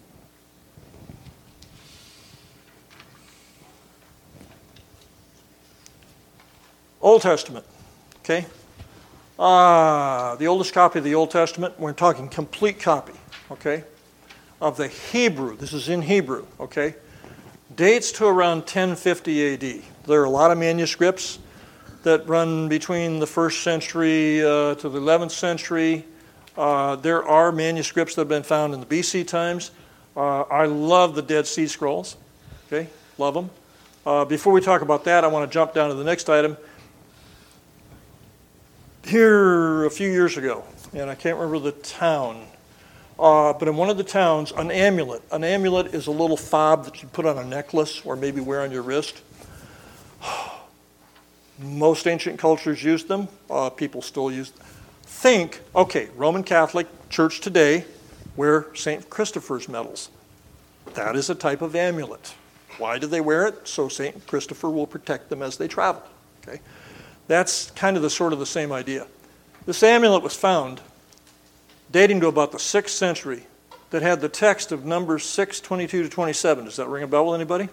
Old Testament, okay? Uh, the oldest copy of the Old Testament, we're talking complete copy, okay, of the Hebrew. This is in Hebrew, okay? Dates to around ten fifty A D. There are a lot of manuscripts that run between the first century uh, to the eleventh century. Uh, there are manuscripts that have been found in the B C times. Uh, I love the Dead Sea Scrolls. Okay, love them. Uh, before we talk about that, I want to jump down to the next item. Here, a few years ago, and I can't remember the town, uh, but in one of the towns, an amulet. An amulet is a little fob that you put on a necklace or maybe wear on your wrist. Most ancient cultures used them. Uh, people still use them. Think, okay, Roman Catholic Church today wear Saint Christopher's medals. That is a type of amulet. Why do they wear it? So Saint Christopher will protect them as they travel. Okay, that's kind of the sort of the same idea. This amulet was found dating to about the sixth century that had the text of Numbers six, twenty-two to twenty-seven. Does that ring a bell with anybody?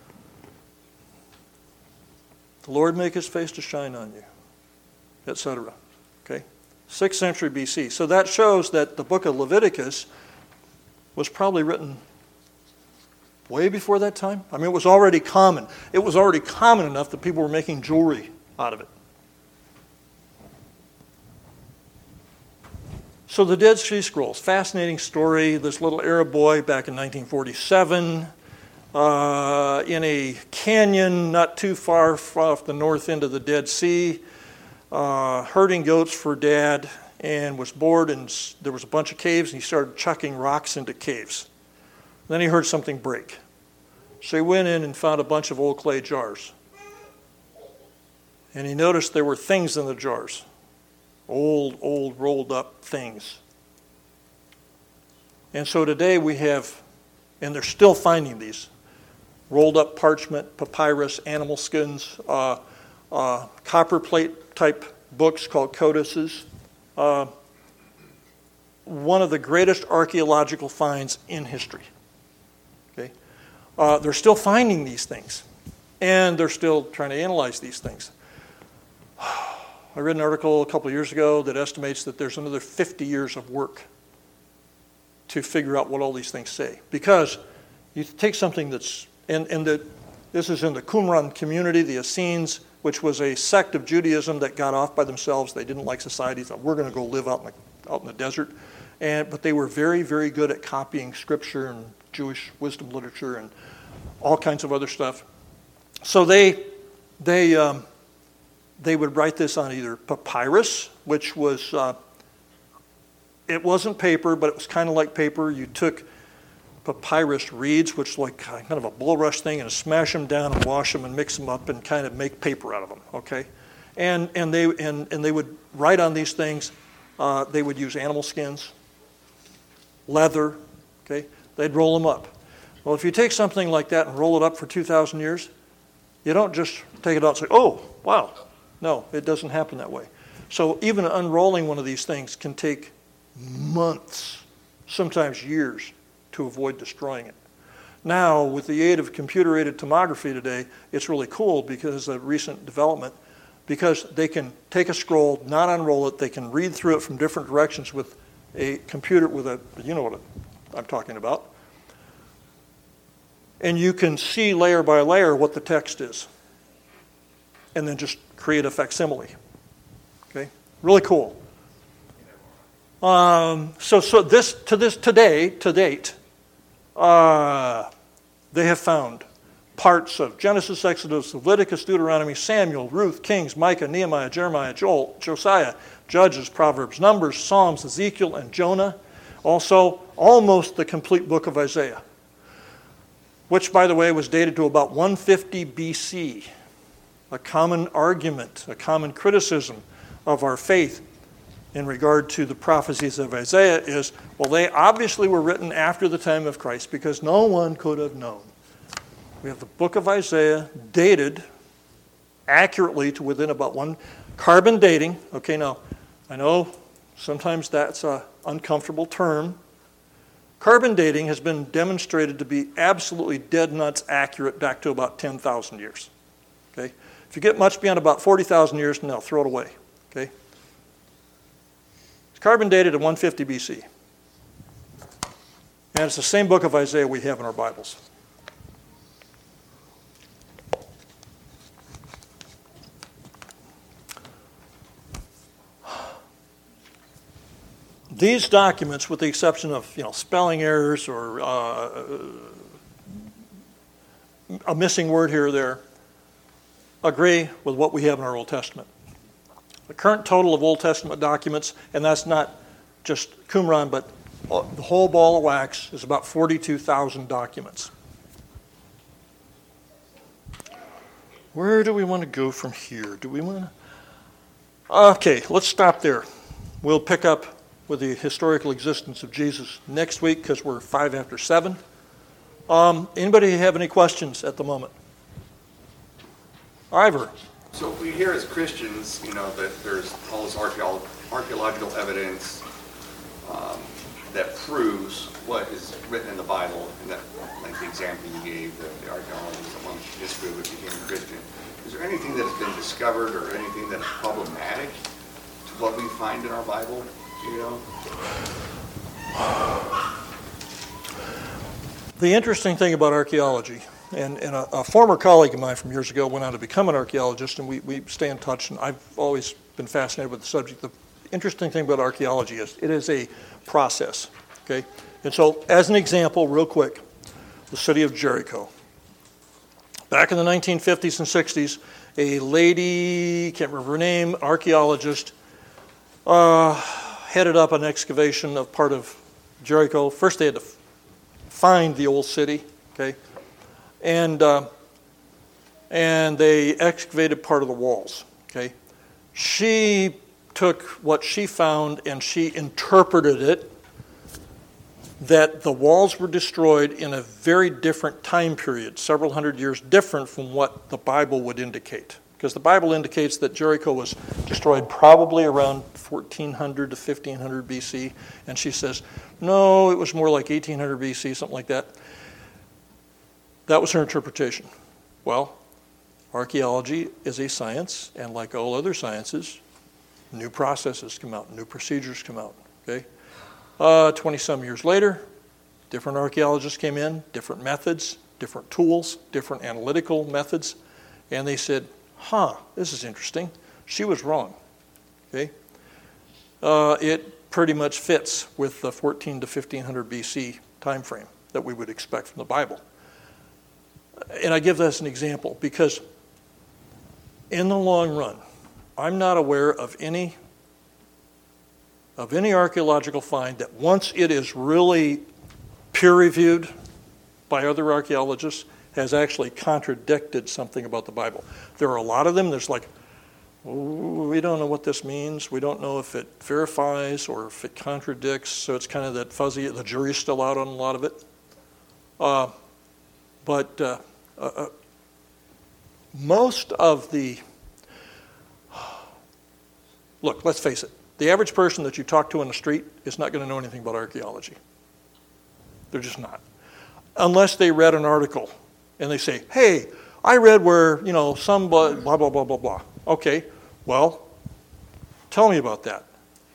The Lord make his face to shine on you, et cetera. Okay? sixth century B C. So that shows that the book of Leviticus was probably written way before that time. I mean, it was already common. It was already common enough that people were making jewelry out of it. So the Dead Sea Scrolls, fascinating story. This little Arab boy back in nineteen forty-seven uh, in a canyon not too far off the north end of the Dead Sea, Uh, herding goats for dad, and was bored, and there was a bunch of caves, and he started chucking rocks into caves. Then he heard something break. So he went in and found a bunch of old clay jars. And he noticed there were things in the jars. Old, old, rolled up things. And so today we have, and they're still finding these, rolled up parchment, papyrus, animal skins, uh, uh, copper plate type books called codices. Uh, one of the greatest archaeological finds in history. Okay? Uh, they're still finding these things, and they're still trying to analyze these things. I read an article a couple of years ago that estimates that there's another fifty years of work to figure out what all these things say. Because you take something that's, and, and the, this is in the Qumran community, the Essenes, which was a sect of Judaism that got off by themselves. They didn't like society, thought, we're going to go live out in the, out in the desert. And, but they were very, very good at copying scripture and Jewish wisdom literature and all kinds of other stuff. So they, they, um, they would write this on either papyrus, which was, uh, it wasn't paper, but it was kind of like paper. You took papyrus reeds, which like kind of a bulrush thing, and smash them down and wash them and mix them up and kind of make paper out of them, okay? And, and, they, and, and they would write on these things. Uh, they would use animal skins, leather, okay? They'd roll them up. Well, if you take something like that and roll it up for two thousand years, you don't just take it out and say, oh, wow. No, it doesn't happen that way. So even unrolling one of these things can take months, sometimes years, to avoid destroying it. Now, with the aid of computer-aided tomography today, it's really cool because of recent development, because they can take a scroll, not unroll it, they can read through it from different directions with a computer, with a, you know what I'm talking about, and you can see layer by layer what the text is, and then just create a facsimile. Okay, really cool. Um, so, so this to this today, to date, uh, they have found parts of Genesis, Exodus, Leviticus, Deuteronomy, Samuel, Ruth, Kings, Micah, Nehemiah, Jeremiah, Joel, Josiah, Judges, Proverbs, Numbers, Psalms, Ezekiel, and Jonah. Also, almost the complete book of Isaiah, which, by the way, was dated to about one fifty B C. A common argument, a common criticism of our faith in regard to the prophecies of Isaiah is, well, they obviously were written after the time of Christ because no one could have known. We have the book of Isaiah dated accurately to within about one carbon dating. Okay, now, I know sometimes that's an uncomfortable term. Carbon dating has been demonstrated to be absolutely dead nuts accurate back to about ten thousand years. Okay? If you get much beyond about forty thousand years, no, throw it away. Okay? It's carbon dated at one fifty B C. And it's the same book of Isaiah we have in our Bibles. These documents, with the exception of you know spelling errors or uh, a missing word here or there, agree with what we have in our Old Testament. The current total of Old Testament documents, and that's not just Qumran, but the whole ball of wax, is about forty-two thousand documents. Where do we want to go from here? Do we want to? Okay, let's stop there. We'll pick up with the historical existence of Jesus next week because we're five after seven. Um, anybody have any questions at the moment? Ivor. So we hear as Christians, you know, that there's all this archeolo- archaeological evidence um, that proves what is written in the Bible, and that, like the example you gave, the, the archaeologists among history who became Christian. Is there anything that has been discovered or anything that is problematic to what we find in our Bible? Do you know? The interesting thing about archaeology, and, and a, a former colleague of mine from years ago went on to become an archaeologist, and we, we stay in touch, and I've always been fascinated with the subject. The interesting thing about archaeology is it is a process, okay? And so, as an example, real quick, the city of Jericho. Back in the nineteen fifties and sixties, a lady, can't remember her name, archaeologist, uh, headed up an excavation of part of Jericho. First they had to f- find the old city, okay? And uh, and they excavated part of the walls, okay? She took what she found and she interpreted it that the walls were destroyed in a very different time period, several hundred years different from what the Bible would indicate, Because the Bible indicates that Jericho was destroyed probably around fourteen hundred to fifteen hundred B C. And she says, no, it was more like eighteen hundred B C, something like that. That was her interpretation. Well, archaeology is a science, and like all other sciences, new processes come out, new procedures come out. Okay, uh, twenty-some years later, different archaeologists came in, different methods, different tools, different analytical methods, and they said, huh, this is interesting. She was wrong. Okay, uh, it pretty much fits with the fourteen to fifteen hundred B C time frame that we would expect from the Bible. And I give that as an example because in the long run, I'm not aware of any of any archaeological find that once it is really peer-reviewed by other archaeologists has actually contradicted something about the Bible. There are a lot of them. There's like, oh, we don't know what this means. We don't know if it verifies or if it contradicts. So it's kind of that fuzzy. The jury's still out on a lot of it. Uh, but uh, uh, most of the, look, let's face it. The average person that you talk to on the street is not going to know anything about archaeology. They're just not. Unless they read an article and they say, hey, I read where, you know, some blah, blah, blah, blah, blah, blah. Okay, well, tell me about that.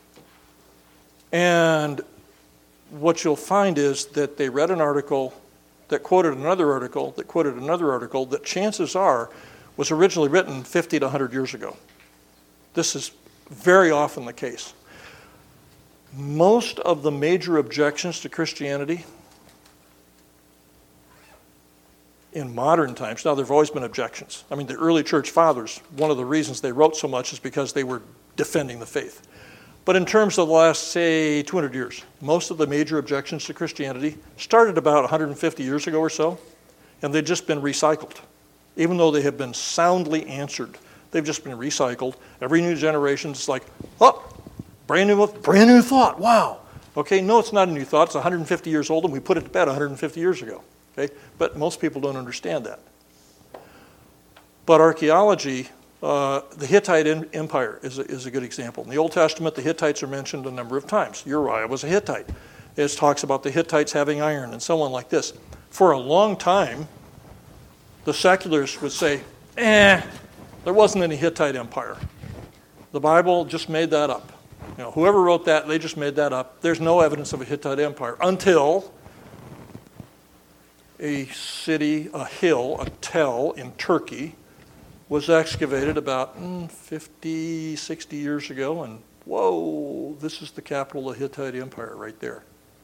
And what you'll find is that they read an article that quoted another article, that quoted another article, that chances are was originally written fifty to one hundred years ago. This is very often the case. Most of the major objections to Christianity in modern times, now there have always been objections. I mean, the early church fathers, one of the reasons they wrote so much is because they were defending the faith. But in terms of the last, say, two hundred years, most of the major objections to Christianity started about one hundred fifty years ago or so, and they've just been recycled. Even though they have been soundly answered, they've just been recycled. Every new generation is like, oh, brand new, brand new thought, wow. Okay, no, it's not a new thought. It's one hundred fifty years old, and we put it to bed one hundred fifty years ago. Okay, but most people don't understand that. But archaeology, uh, the Hittite Empire is a, is a good example. In the Old Testament, the Hittites are mentioned a number of times. Uriah was a Hittite. It talks about the Hittites having iron and so on like this. For a long time, the secularists would say, eh, there wasn't any Hittite Empire. The Bible just made that up. You know, whoever wrote that, they just made that up. There's no evidence of a Hittite Empire until a city, a hill, a tell in Turkey was excavated about mm, fifty, sixty years ago, and whoa, this is the capital of the Hittite Empire right there.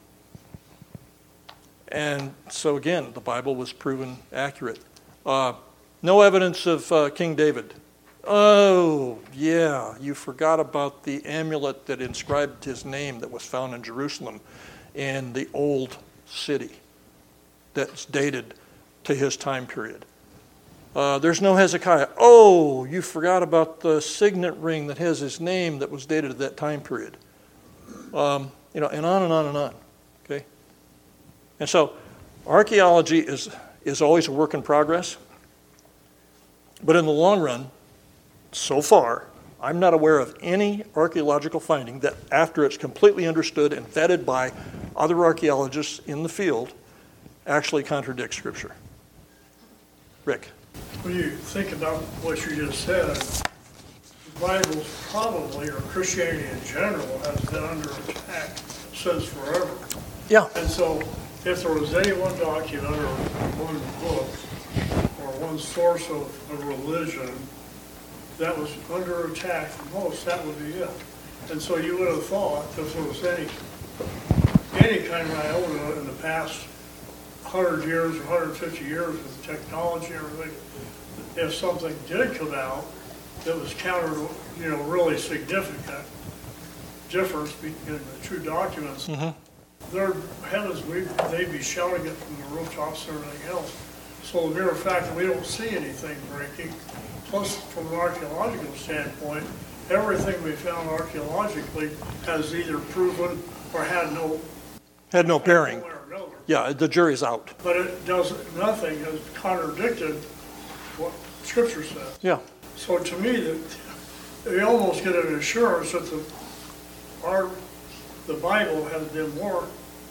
And so again, the Bible was proven accurate. Uh, no evidence of uh, King David. Oh, yeah, you forgot about the amulet that inscribed his name that was found in Jerusalem in the old city that's dated to his time period. Uh, there's no Hezekiah. Oh, you forgot about the signet ring that has his name that was dated at that time period. Um, you know, and on and on and on. Okay? And so archaeology is, is always a work in progress. But in the long run, so far, I'm not aware of any archaeological finding that after it's completely understood and vetted by other archaeologists in the field actually contradicts Scripture. Rick? When you think about what you just said, the Bible probably, or Christianity in general, has been under attack since forever. Yeah. And so if there was any one document or one book or one source of a religion that was under attack the most, that would be it. And so you would have thought if there was any, any kind of iota in the past one hundred years or one hundred fifty years with technology and everything, if something did come out that was counter, you know, really significant difference in the two documents, mm-hmm. their heavens, we, they'd be shouting it from the rooftops and everything else. So the mere fact that we don't see anything breaking, plus from an archaeological standpoint, everything we found archaeologically has either proven or had no had no bearing. Yeah, the jury's out. But it doesn't, nothing has contradicted what Scripture says. Yeah. So to me, that they almost get an assurance that the, our, the Bible has been more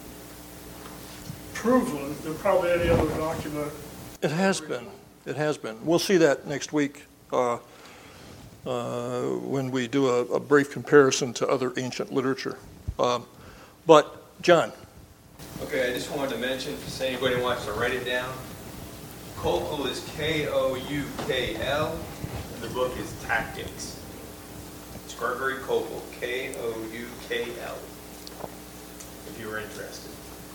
proven than probably any other document. It has been. It has been. We'll see that next week uh, uh, when we do a, a brief comparison to other ancient literature. Um, but, John. Okay, I just wanted to mention, if anybody wants to write it down, Koukl is K O U K L, and the book is Tactics. It's Gregory Koukl, K O U K L, if you were interested.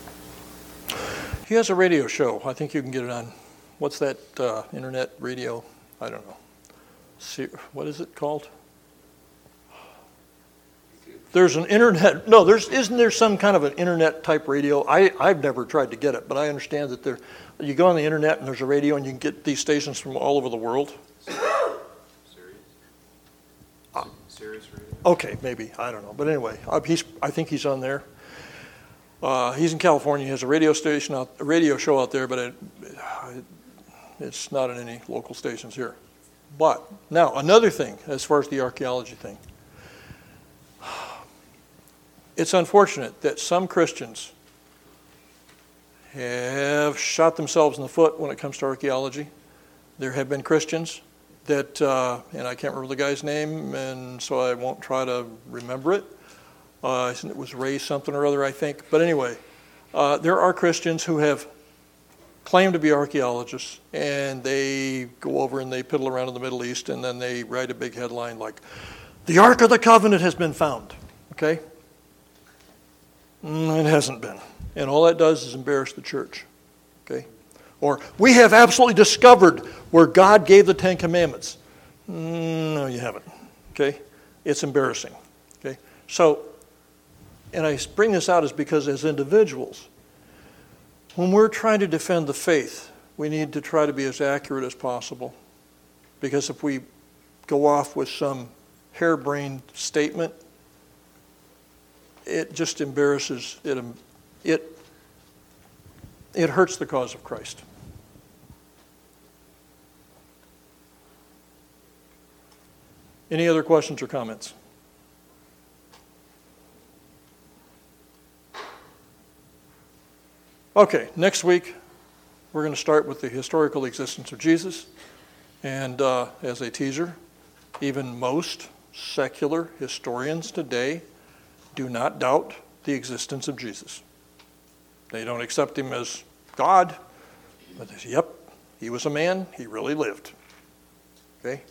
He has a radio show. I think you can get it on, what's that uh, internet radio? I don't know. See, what is it called? There's an internet, no, there's, isn't there some kind of an internet type radio? I, I've never tried to get it, but I understand that there, you go on the internet and there's a radio and you can get these stations from all over the world. Sirius? Uh, Sirius radio? Okay, maybe, I don't know. But anyway, uh, he's, I think he's on there. Uh, he's in California. He has a radio station, out, a radio show out there, but it, it, it's not in any local stations here. But now another thing, as far as the archaeology thing, it's unfortunate that some Christians have shot themselves in the foot when it comes to archaeology. There have been Christians that, uh, and I can't remember the guy's name, and so I won't try to remember it. Uh, it was Ray something or other, I think. But anyway, uh, there are Christians who have claimed to be archaeologists, and they go over and they piddle around in the Middle East, and then they write a big headline like, "The Ark of the Covenant has been found." Okay? Mm, it hasn't been. And all that does is embarrass the church. Okay? Or, "We have absolutely discovered where God gave the Ten Commandments." Mm, no, you haven't. Okay? It's embarrassing. Okay? So, and I bring this out is because as individuals, when we're trying to defend the faith, we need to try to be as accurate as possible. Because if we go off with some harebrained statement, it just embarrasses, it, it, it hurts the cause of Christ. Any other questions or comments? Okay, next week we're going to start with the historical existence of Jesus. And uh, as a teaser, even most secular historians today do not doubt the existence of Jesus. They don't accept him as God, but they say, yep, he was a man, he really lived. Okay?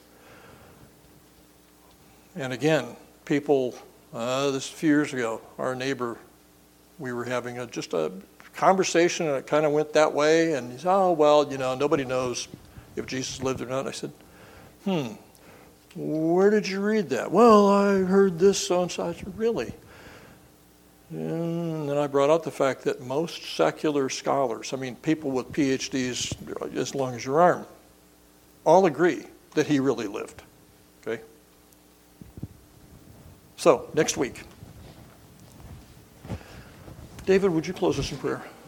And again, people, uh, this a few years ago, our neighbor, we were having a, just a conversation, and it kind of went that way, and he said, "Oh, well, you know, nobody knows if Jesus lived or not." I said, hmm, where did you read that? "Well, I heard this so-and-so." I said, "Really?" And then I brought out the fact that most secular scholars, I mean, people with P H Ds as long as your arm, all agree that he really lived. Okay? So, next week. David, would you close us in prayer?